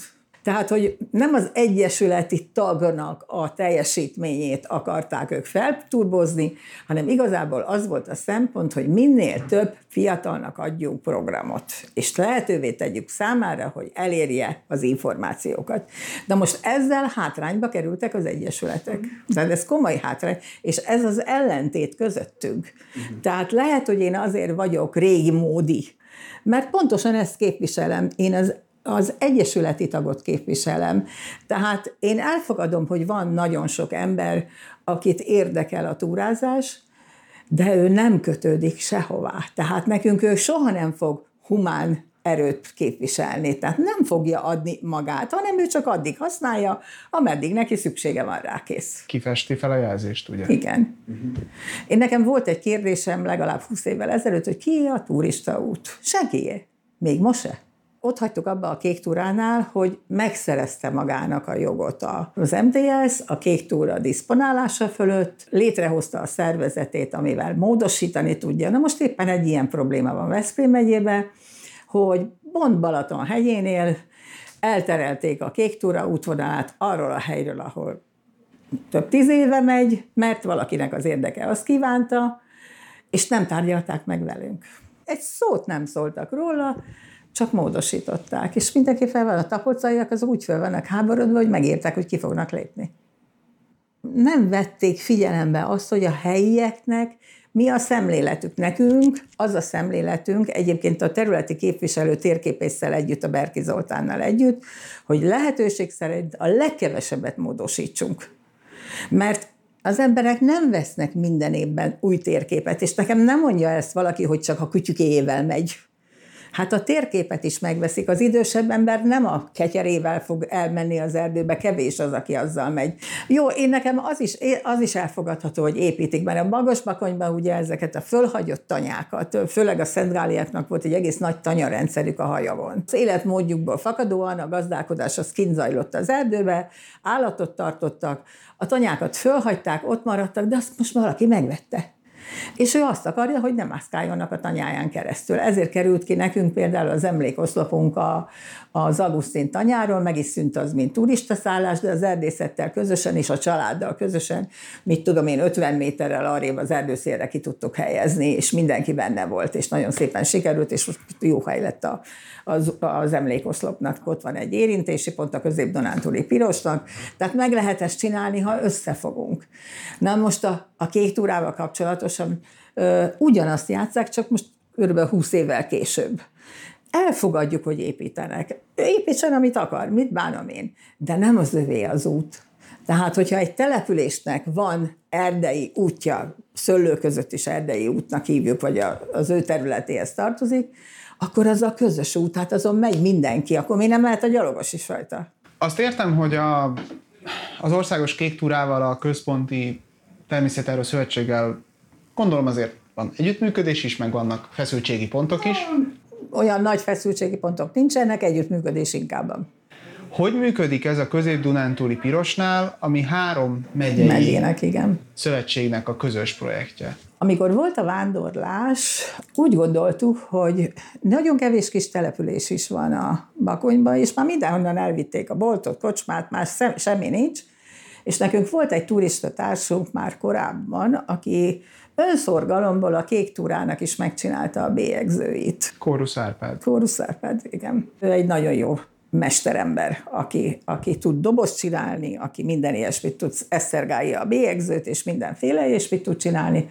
Tehát, hogy nem az egyesületi tagnak a teljesítményét akarták ők felturbozni, hanem igazából az volt a szempont, hogy minél több fiatalnak adjunk programot, és lehetővé tegyük számára, hogy elérje az információkat. De most ezzel hátrányba kerültek az egyesületek. Tehát ez komoly hátrány, és ez az ellentét közöttünk. Uh-huh. Tehát lehet, hogy én azért vagyok régi módi, mert pontosan ezt képviselem. Én az az egyesületi tagot képviselem. Tehát én elfogadom, hogy van nagyon sok ember, akit érdekel a túrázás, de ő nem kötődik sehová. Tehát nekünk ő soha nem fog humán erőt képviselni, tehát nem fogja adni magát, hanem ő csak addig használja, ameddig neki szüksége van rá, kész. Kifesti fel a jelzést, ugye? Igen. Uh-huh. Én nekem volt egy kérdésem legalább húsz évvel ezelőtt, hogy kié a turista út? Senkié. Még most se. Ott hagytuk abba a Kék Túránál, hogy megszerezte magának a jogot az em té es, a Kék Túra diszponálása fölött, létrehozta a szervezetét, amivel módosítani tudja. Na most éppen egy ilyen probléma van Veszprém megyében, hogy Bont-Balaton hegyénél elterelték a Kék Túra útvonalát arról a helyről, ahol több tíz éve megy, mert valakinek az érdeke azt kívánta, és nem tárgyalták meg velünk. Egy szót nem szóltak róla, csak módosították, és mindenki fel van, a tapolcaiak azok úgy fel vannak háborodva, hogy megértek, hogy ki fognak lépni. Nem vették figyelembe azt, hogy a helyieknek mi a szemléletük. Nekünk az a szemléletünk, egyébként a területi képviselő térképésszel együtt, a Berki Zoltánnal együtt, hogy lehetőség szerint a legkevesebbet módosítsunk. Mert az emberek nem vesznek minden évben új térképet, és nekem nem mondja ezt valaki, hogy csak a kütyükéjével megy. Hát a térképet is megveszik. Az idősebb ember nem a ketyerével fog elmenni az erdőbe, kevés az, aki azzal megy. Jó, én nekem az is, az is elfogadható, hogy építik, mert a Magasbakonyban ugye ezeket a fölhagyott tanyákat, főleg a Szentgáliáknak volt egy egész nagy tanyarendszerük a Hajavon. Az életmódjukból fakadóan a gazdálkodás az kint zajlott az erdőbe, állatot tartottak, a tanyákat fölhagyták, ott maradtak, de azt most valaki megvette. És ő azt akarja, hogy nem mászkáljonnak a tanyáján keresztül. Ezért került ki nekünk például az emlékoszlopunk a, az Augustin tanyáról, meg is szűnt az, mint turistaszállás, de az erdészettel közösen és a családdal közösen, mit tudom én, ötven méterrel arrébb az erdőszélre ki tudtuk helyezni, és mindenki benne volt, és nagyon szépen sikerült, és most jó hely lett a, az, az emlékoszlopnak. Ott van egy érintési pont a Közép-Dunántúli Pirosnak, tehát meg lehet ezt csinálni, ha összefogunk. Na most a, a Kék Túrával kapcsolatosan ö, ugyanazt játsszák, csak most kb. húsz évvel később. Elfogadjuk, hogy építenek. Építsen, amit akar, mit bánom én, de nem az övé az út. Tehát, hogyha egy településnek van erdei útja, Szöllő között is erdei útnak hívjuk, vagy az ő területéhez tartozik, akkor az a közös út, hát azon megy mindenki, akkor mi nem lehet a gyalogos is rajta? Azt értem, hogy a, az Országos Kék Túrával, a Központi Természetjáró Szövetséggel gondolom azért van együttműködés is, meg vannak feszültségi pontok is. Olyan nagy feszültségi pontok nincsenek, együttműködés inkább. Hogy működik ez a Közép-Dunántúli Pirosnál, ami három megyei Megyének, igen. szövetségnek a közös projektje? Amikor volt a vándorlás, úgy gondoltuk, hogy nagyon kevés kis település is van a Bakonyban, és már mindenhonnan elvitték a boltot, kocsmát, más semmi nincs, és nekünk volt egy turista társunk már korábban, aki önszorgalomból a Kék Túrának is megcsinálta a bélyegzőit. Kórusz Árpád. Kórusz Árpád, igen. Ő egy nagyon jó mesterember, aki, aki tud dobozt csinálni, aki minden ilyesmit tud, esztergálja a bélyegzőt, és mindenféle ilyesmit tud csinálni.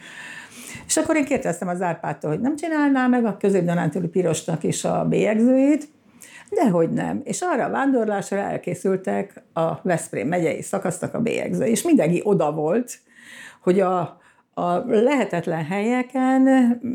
És akkor én kérdeztem az Árpádtól, hogy nem csinálná meg a Közép-Dunántúli Pirosnak is a bélyegzőit, dehogy nem. És arra a vándorlásra elkészültek a Veszprém megyei szakasznak a bélyegző, és mindenki oda volt, hogy a A lehetetlen helyeken,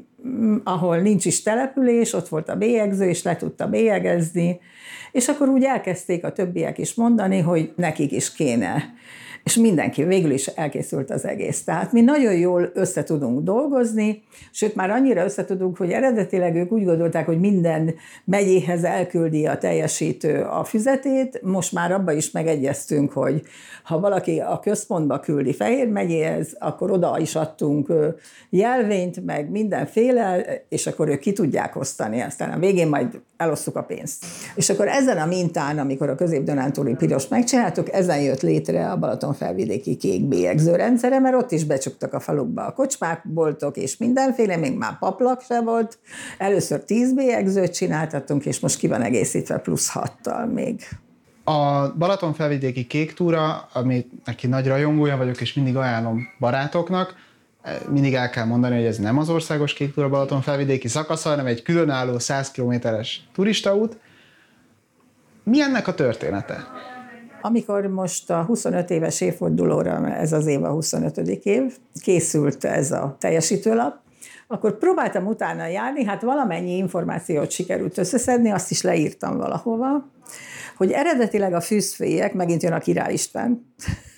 ahol nincs is település, ott volt a bélyegző, és le tudta bélyegezni, és akkor úgy elkezdték a többiek is mondani, hogy nekik is kéne és mindenki, végül is elkészült az egész. Tehát mi nagyon jól össze tudunk dolgozni, sőt már annyira össze tudunk, hogy eredetileg ők úgy gondolták, hogy minden megyéhez elküldi a teljesítő a füzetét, most már abba is megegyeztünk, hogy ha valaki a központba küldi Fejér megyéhez, akkor oda is adtunk jelvényt, meg mindenféle, és akkor ők ki tudják osztani, aztán a végén majd elosztuk a pénzt. És akkor ezen a mintán, amikor a Közép-Dunántúli piros megcsináltuk, ezen jött létre a Balatonfelvidéki kék bélyegző rendszere, mert ott is becsuktak a falukba a kocsmák, boltok és mindenféle, még már paplak se volt. Először tíz bélyegzőt csináltattunk, és most ki van egészítve plusz hattal még. A Balatonfelvidéki kék túra, amit neki nagy rajongója vagyok, és mindig ajánlom barátoknak, mindig el kell mondani, hogy ez nem az országos kék túra Balatonfelvidéki szakasza, hanem egy különálló száz kilométeres turistaút. Mi ennek a története? Amikor most a huszonöt éves évfordulóra, ez az év a huszonötödik év, készült ez a teljesítőlap, akkor próbáltam utána járni, hát valamennyi információt sikerült összeszedni, azt is leírtam valahova, hogy eredetileg a fűzfélyek, megint jön a Király István,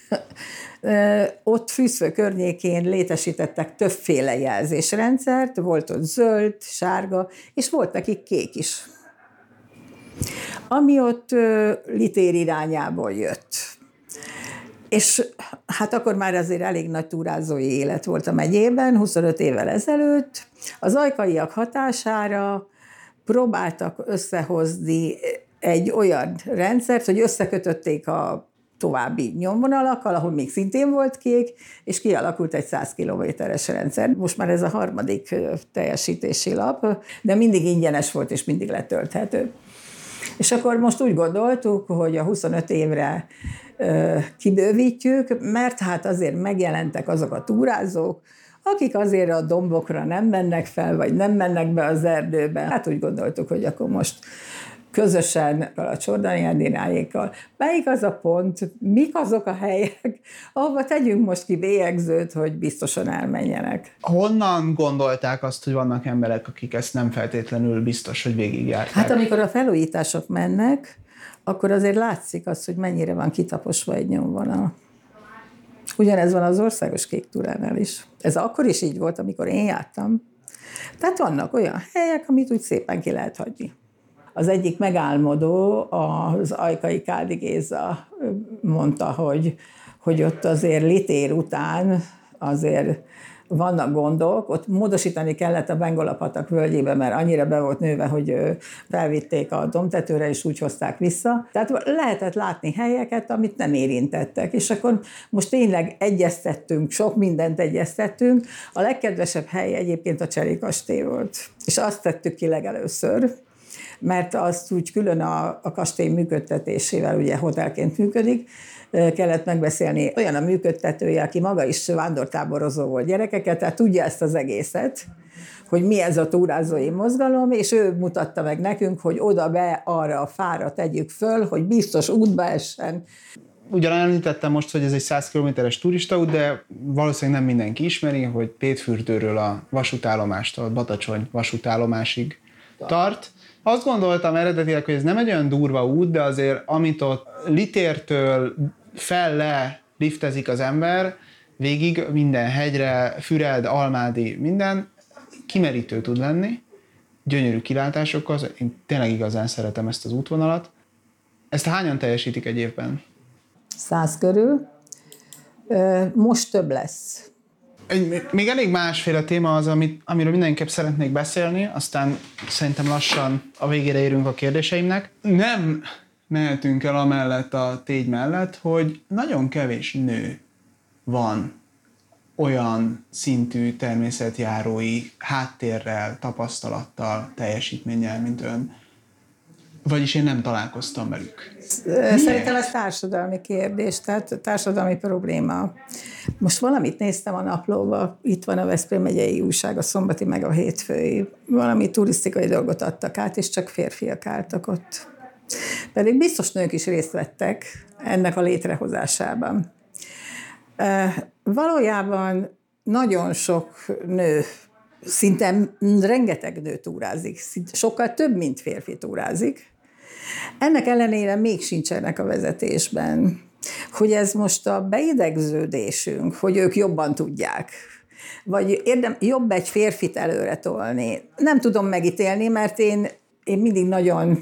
ott Fűzfő környékén létesítettek többféle jelzésrendszert, volt ott zöld, sárga, és volt nekik kék is, ami ott Litér irányából jött. És hát akkor már azért elég nagy túrázói élet volt a megyében, huszonöt évvel ezelőtt. Az ajkaiak hatására próbáltak összehozni egy olyan rendszert, hogy összekötötték a további nyomvonalakkal, ahol még szintén volt kék, és kialakult egy száz kilométeres rendszer. Most már ez a harmadik teljesítési lap, de mindig ingyenes volt, és mindig letölthető. És akkor most úgy gondoltuk, hogy a huszonöt évre ö, kibővítjük, mert hát azért megjelentek azok a túrázók, akik azért a dombokra nem mennek fel, vagy nem mennek be az erdőbe. Hát úgy gondoltuk, hogy akkor most közösen a Csordani Erdináékkal. Melyik az a pont, mik azok a helyek, ahova tegyünk most ki bélyegzőt, hogy biztosan elmenjenek. Honnan gondolták azt, hogy vannak emberek, akik ezt nem feltétlenül biztos, hogy végigjárták? Hát amikor a felújítások mennek, akkor azért látszik az, hogy mennyire van kitaposva egy nyomvonal. Ugyanez van az országos kék túránál is. Ez akkor is így volt, amikor én jártam. Tehát vannak olyan helyek, amit úgy szépen ki lehet hagyni. Az egyik megálmodó, az Ajkai Kádi Géza mondta, hogy, hogy ott azért Litér után azért vannak gondok, ott módosítani kellett a Bengolapatak völgyébe, mert annyira be volt nőve, hogy felvitték a dombtetőre, és úgy hozták vissza. Tehát lehetett látni helyeket, amit nem érintettek. És akkor most tényleg egyeztettünk, sok mindent egyeztettünk. A legkedvesebb hely egyébként a Cseri kastély volt. És azt tettük ki legelőször, mert azt úgy külön a, a kastély működtetésével, ugye hotelként működik, kellett megbeszélni olyan a működtetője, aki maga is vándortáborozó volt gyerekeket, tehát tudja ezt az egészet, hogy mi ez a túrázói mozgalom, és ő mutatta meg nekünk, hogy oda be arra a fára tegyük föl, hogy biztos útba essen. Ugyan említettem most, hogy ez egy száz kilométeres turistaút, de valószínűleg nem mindenki ismeri, hogy Pétfürdőről a vasútállomástól Badacsony vasútállomásig tart. Azt gondoltam eredetileg, hogy ez nem egy olyan durva út, de azért amit ott Litértől fel-le liftezik az ember, végig minden hegyre, Füreld, Almádi, minden kimerítő tud lenni, gyönyörű kilátásokkal, én tényleg igazán szeretem ezt az útvonalat. Ezt hányan teljesítik egy évben? Száz körül. Most több lesz. Egy, még elég másféle téma az, amit, amiről mindenképp szeretnék beszélni, aztán szerintem lassan a végére érünk a kérdéseimnek. Nem mehetünk el amellett a tégy mellett, hogy nagyon kevés nő van olyan szintű természetjárói háttérrel, tapasztalattal, teljesítménnyel, mint ön. Vagyis én nem találkoztam velük. Szerintem ez társadalmi kérdés, tehát társadalmi probléma. Most valamit néztem a naplóba, itt van a Veszprém megyei újság, a szombati meg a hétfői. Valami turisztikai dolgot adtak át, és csak férfiak álltak ott. Pedig biztos nők is részt vettek ennek a létrehozásában. Valójában nagyon sok nő, szinte rengeteg nő túrázik, sokkal több, mint férfi túrázik. Ennek ellenére még sincsenek a vezetésben. hogy ez most a beidegződésünk, hogy ők jobban tudják, vagy érdem, jobb egy férfit előre tolni. Nem tudom megítélni, mert én, én mindig nagyon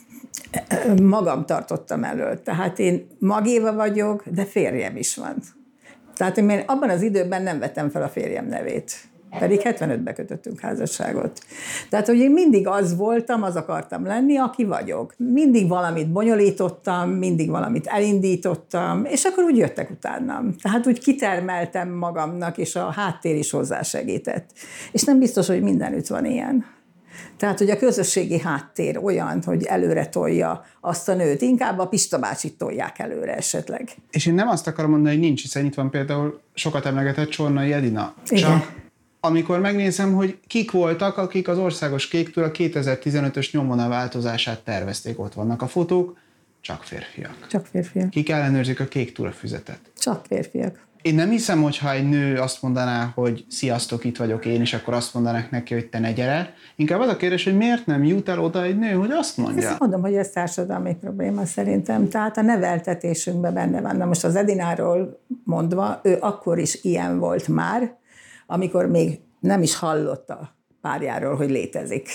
magam tartottam elől. Tehát én Magéva vagyok, de férjem is van. Tehát én abban az időben nem vettem fel a férjem nevét. Pedig hetvenötben kötöttünk házasságot. Tehát, hogy én mindig az voltam, az akartam lenni, aki vagyok. Mindig valamit bonyolítottam, mindig valamit elindítottam, és akkor úgy jöttek utánam. Tehát úgy kitermeltem magamnak, és a háttér is hozzásegített. És nem biztos, hogy mindenütt van ilyen. Tehát, hogy a közösségi háttér olyan, hogy előre tolja azt a nőt, inkább a Pista bácsit tolják előre esetleg. És én nem azt akarom mondani, hogy nincs, hiszen itt van például sokat emlegetett Csornai Edina. Igen. Csak amikor megnézem, hogy kik voltak, akik az Országos Kéktúra kétezer-tizenötös nyomvonal változását tervezték, ott vannak a fotók, csak férfiak. Csak férfiak. Kik ellenőrzik a Kéktúra füzetet? Csak férfiak. Én nem hiszem, hogyha egy nő azt mondaná, hogy sziasztok, itt vagyok én, és akkor azt mondanák neki, hogy te ne gyere. Inkább az a kérdés, hogy miért nem jut el oda egy nő, hogy azt mondja. Ezt mondom, hogy ez társadalmi probléma szerintem. Tehát a neveltetésünkben benne van. Na most az Edináról mondva, ő akkor is ilyen volt már, amikor még nem is hallott a párjáról, hogy létezik.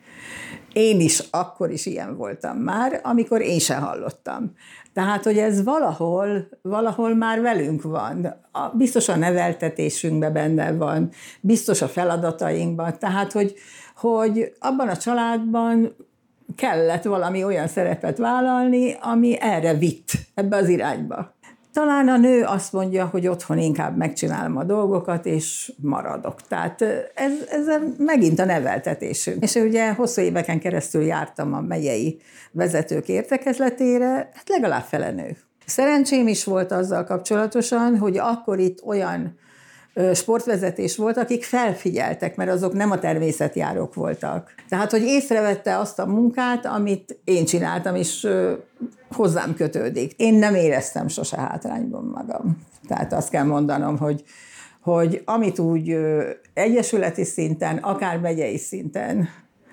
Én is akkor is ilyen voltam már, amikor én sem hallottam. Tehát, hogy ez valahol, valahol már velünk van. A, biztos a neveltetésünkben benne van, biztos a feladatainkban. Tehát, hogy, hogy abban a családban kellett valami olyan szerepet vállalni, ami erre vitt, ebbe az irányba. Talán a nő azt mondja, hogy otthon inkább megcsinálom a dolgokat, és maradok. Tehát ez, ez megint a neveltetésünk. És ugye hosszú éveken keresztül jártam a megyei vezetők értekezletére, hát legalább fele nő. Szerencsém is volt azzal kapcsolatosan, hogy akkor itt olyan sportvezetés volt, akik felfigyeltek, mert azok nem a természetjárók voltak. Tehát, hogy észrevette azt a munkát, amit én csináltam, és hozzám kötődik. Én nem éreztem sose hátrányban magam. Tehát azt kell mondanom, hogy, hogy amit úgy egyesületi szinten, akár megyei szinten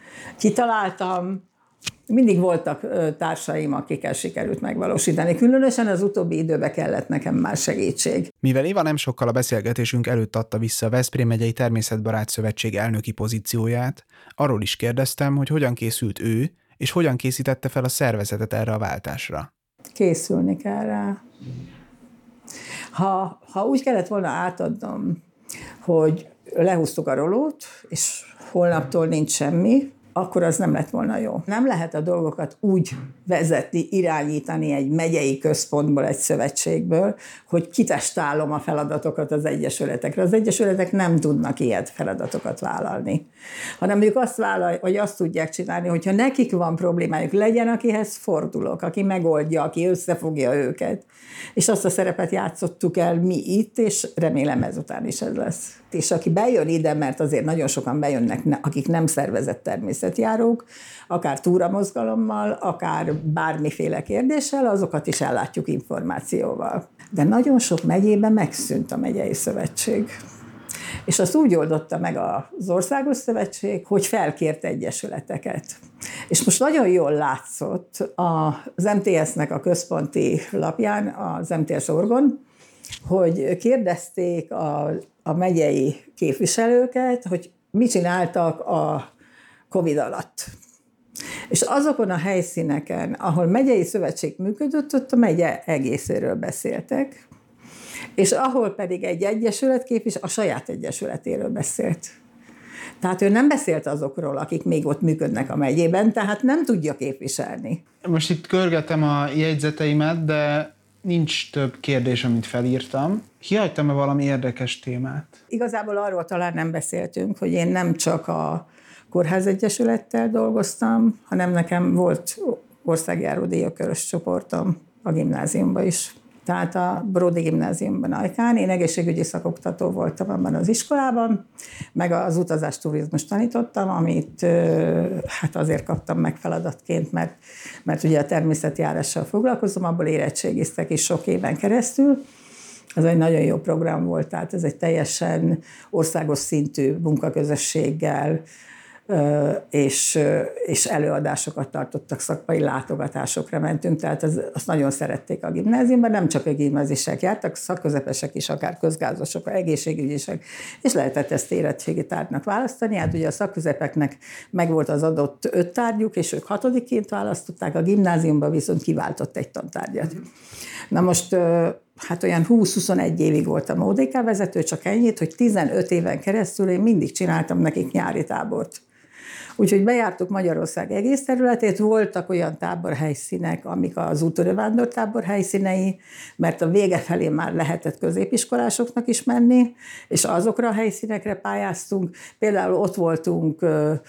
kitaláltam, mindig voltak társaim, akikkel sikerült megvalósítani. Különösen az utóbbi időben kellett nekem már segítség. Mivel Éva nem sokkal a beszélgetésünk előtt adta vissza a Veszprém megyei Természetbarát Szövetség elnöki pozícióját, arról is kérdeztem, hogy hogyan készült ő, és hogyan készítette fel a szervezetet erre a váltásra. Készülni kell rá. Ha, ha úgy kellett volna átadnom, hogy lehúztuk a rolót, és holnaptól nincs semmi, akkor az nem lett volna jó. Nem lehet a dolgokat úgy vezetni, irányítani egy megyei központból, egy szövetségből, hogy kitestálom a feladatokat az egyesületekre. Az egyesületek nem tudnak ilyet feladatokat vállalni. Hanem ők azt vállalják, vagy azt tudják csinálni, hogyha nekik van problémájuk, legyen, akihez fordulok, aki megoldja, aki összefogja őket. És azt a szerepet játszottuk el mi itt, és remélem ezután is ez lesz. És aki bejön ide, mert azért nagyon sokan bejönnek, akik nem szervezett természetjárók, akár túramozgalommal, akár bármiféle kérdéssel, azokat is ellátjuk információval. De nagyon sok megyében megszűnt a megyei szövetség. És azt úgy oldotta meg az Országos Szövetség, hogy felkért egyesületeket. És most nagyon jól látszott az em té es-nek a központi lapján, az em té es Orgon, hogy kérdezték a, a megyei képviselőket, hogy mit csináltak a Covid alatt. És azokon a helyszíneken, ahol megyei szövetség működött, ott a megye egészéről beszéltek, és ahol pedig egy egyesület képvisel, a saját egyesületéről beszélt. Tehát ő nem beszélt azokról, akik még ott működnek a megyében, tehát nem tudja képviselni. Most itt körgetem a jegyzeteimet, de nincs több kérdés, amit felírtam. Kihagytam-e valami érdekes témát? Igazából arról talán nem beszéltünk, hogy én nem csak a Kórházegyesülettel dolgoztam, hanem nekem volt országjáró díjakörös csoportom a gimnáziumban is. Tehát a Bródi gimnáziumban Ajkán. Én egészségügyi szakoktató voltam abban az iskolában, meg az utazás turizmus tanítottam, amit hát azért kaptam meg feladatként, mert, mert ugye a természetjárással foglalkozom, abból érettségiztek is sok éven keresztül. Ez egy nagyon jó program volt, tehát ez egy teljesen országos szintű munkaközösséggel, és, és előadásokat tartottak, szakmai látogatásokra mentünk, tehát az, azt nagyon szerették a gimnáziumban, nem csak a gimnazisek jártak, szakközepesek is, akár közgázosok, egészségügyisek, és lehetett ezt érettségi tárgynak választani. Hát ugye a szakközepeknek megvolt az adott öt tárgyuk, és ők hatodiként választották, a gimnáziumban viszont kiváltott egy tantárgyat. Na most hát olyan húsz-huszonegy évig voltam o dé ká vezető, csak ennyit, hogy tizenöt éven keresztül én mindig csináltam nekik nyári tábort. Úgyhogy bejártuk Magyarország egész területét, voltak olyan táborhelyszínek, amik az úttörővándor tábor helyszínei, mert a vége felé már lehetett középiskolásoknak is menni, és azokra a helyszínekre pályáztunk. Például ott voltunk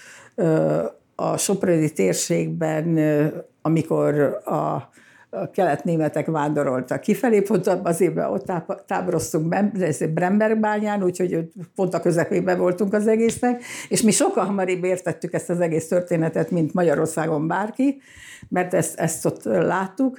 a soproni térségben, amikor a a kelet-németek vándoroltak kifelé, pont az évben ott táboroztunk Brembergbányán, úgyhogy pont a közepében voltunk az egésznek, és mi sokkal hamarabb értettük ezt az egész történetet, mint Magyarországon bárki, mert ezt, ezt ott láttuk,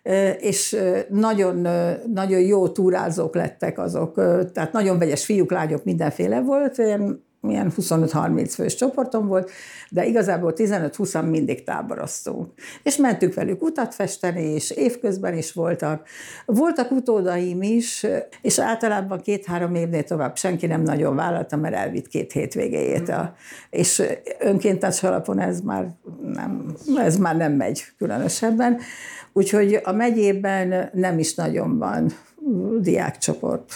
és nagyon, nagyon jó túrázók lettek azok, tehát nagyon vegyes fiúk, lányok, mindenféle volt, ilyen milyen huszonöt-harminc fős csoportom volt, de igazából tizenöt-húszan mindig táboroztunk. És mentük velük utat festeni, és évközben is voltak. Voltak utódaim is, és általában két-három évnél tovább senki nem nagyon vállalta, mert elvitt két hétvégéjét. A, és önkéntes alapon ez már nem, ez már nem megy különösebben. Úgyhogy a megyében nem is nagyon van diákcsoport.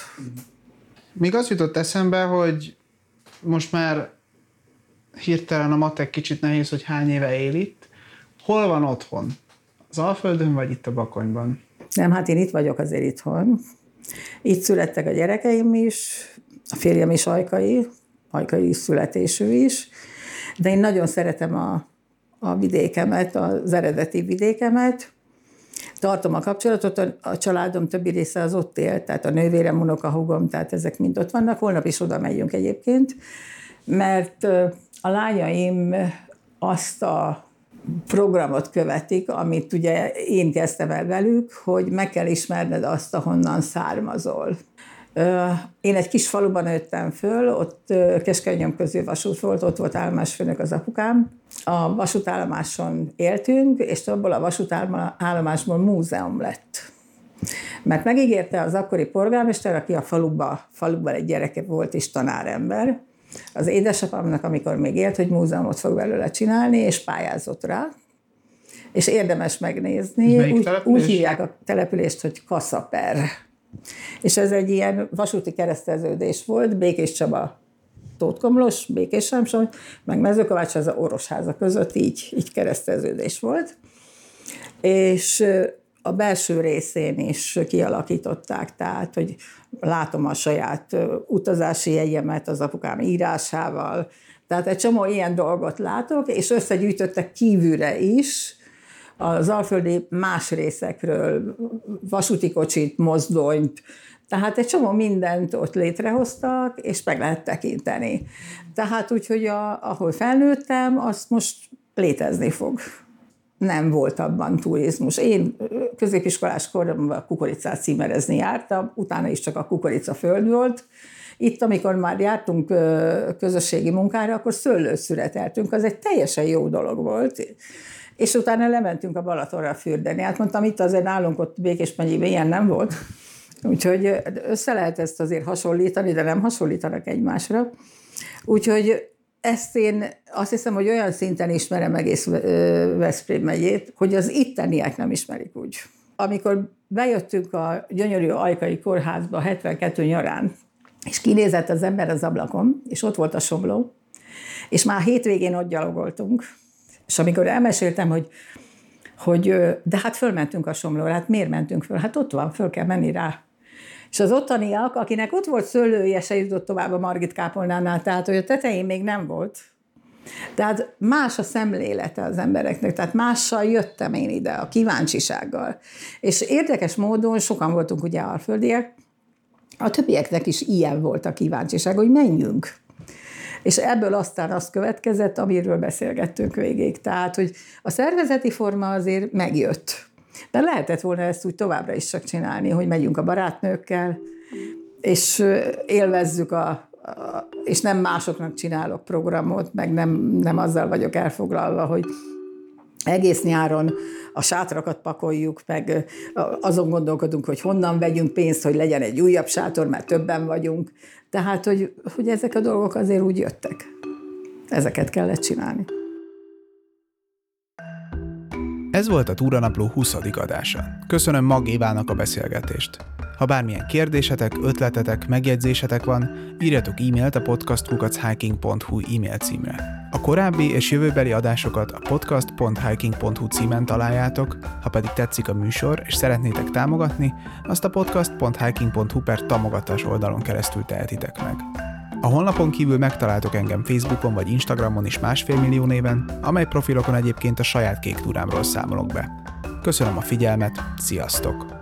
Még az jutott eszembe, hogy most már hirtelen a matek kicsit nehéz, hogy hány éve él itt. Hol van otthon? Az Alföldön, vagy itt a Bakonyban? Nem, hát én itt vagyok azért itthon. Itt születtek a gyerekeim is, a férjem is ajkai, ajkai születésű is, de én nagyon szeretem a, a vidékemet, az eredeti vidékemet. Tartom a kapcsolatot, a, a családom többi része az ott él, tehát a nővérem, unokahúgom, tehát ezek mind ott vannak. Holnap is oda megyünk egyébként, mert a lányaim azt a programot követik, amit ugye én kezdtem el velük, hogy meg kell ismerned azt, ahonnan származol. Én egy kis faluban nőttem föl, ott Keskeny-Nyomközi vasút volt, ott volt állomásfőnök az apukám. A vasútállomáson éltünk, és abból a vasútállomásból múzeum lett. Mert megígérte az akkori polgármester, aki a faluba, faluban egy gyereke volt és tanárember, az édesapámnak, amikor még élt, hogy múzeumot fog belőle csinálni, és pályázott rá. És érdemes megnézni. Úgy, úgy hívják a települést, hogy Kaszaper. És ez egy ilyen vasúti kereszteződés volt, Békés Csaba, Tóth Komlós, Békés Sámson, meg Mezőkovács, az a Orosháza között így, így kereszteződés volt. És a belső részén is kialakították, tehát, hogy látom a saját utazási jegyemet az apukám írásával, tehát egy csomó ilyen dolgot látok, és összegyűjtöttek kívülre is, az alföldi más részekről, vasúti kocsit, mozdonyt, tehát egy csomó mindent ott létrehoztak, és meg lehet tekinteni. Tehát úgyhogy a, ahol felnőttem, azt most létezni fog. Nem volt abban turizmus. Én középiskolás koromban kukoricát címerezni jártam, utána is csak a kukoricaföld volt. Itt, amikor már jártunk közösségi munkára, akkor szőlőt szüreteltünk, az egy teljesen jó dolog volt. És utána lementünk a Balatonra fürdeni. Hát mondtam, itt azért nálunk ott Békés megyében ilyen nem volt. Úgyhogy össze lehet ezt azért hasonlítani, de nem hasonlítanak egymásra. Úgyhogy ezt én azt hiszem, hogy olyan szinten ismerem egész Veszprém megyét, hogy az itteniek nem ismerik úgy. Amikor bejöttünk a gyönyörű Ajkai kórházba hetvenkettő nyarán, és kinézett az ember az ablakon, és ott volt a somló, és már hétvégén ott gyalogoltunk, és amikor elmeséltem, hogy, hogy de hát fölmentünk a somlóra, hát miért mentünk föl? Hát ott van, föl kell menni rá. És az ottaniak, akinek ott volt szőlője, se jutott tovább a Margit kápolnánál, tehát hogy a tetején még nem volt. Tehát más a szemlélete az embereknek, tehát mással jöttem én ide, a kíváncsisággal. És érdekes módon sokan voltunk ugye alföldiek, a többieknek is ilyen volt a kíváncsiság, hogy menjünk. És ebből aztán azt következett, amiről beszélgettünk végig. Tehát, hogy a szervezeti forma azért megjött. De lehetett volna ezt úgy továbbra is csak csinálni, hogy megyünk a barátnőkkel, és élvezzük a, és nem másoknak csinálok programot, meg nem, nem azzal vagyok elfoglalva, hogy egész nyáron a sátrakat pakoljuk, meg azon gondolkodunk, hogy honnan vegyünk pénzt, hogy legyen egy újabb sátor, mert többen vagyunk. Tehát, hogy, hogy ezek a dolgok azért úgy jöttek. Ezeket kellett csinálni. Ez volt a Túranapló huszadik adása. Köszönöm Mag Évának a beszélgetést. Ha bármilyen kérdésetek, ötletetek, megjegyzésetek van, írjatok e-mailt a podcast kukac hiking pont hu e-mail címre. A korábbi és jövőbeli adásokat a podcast pont hiking pont hu címen találjátok, ha pedig tetszik a műsor és szeretnétek támogatni, azt a podcast pont hiking pont hu per támogatás oldalon keresztül tehetitek meg. A honlapon kívül megtaláltok engem Facebookon vagy Instagramon is másfél millió néven, amely profilokon egyébként a saját kék túrámról számolok be. Köszönöm a figyelmet, sziasztok!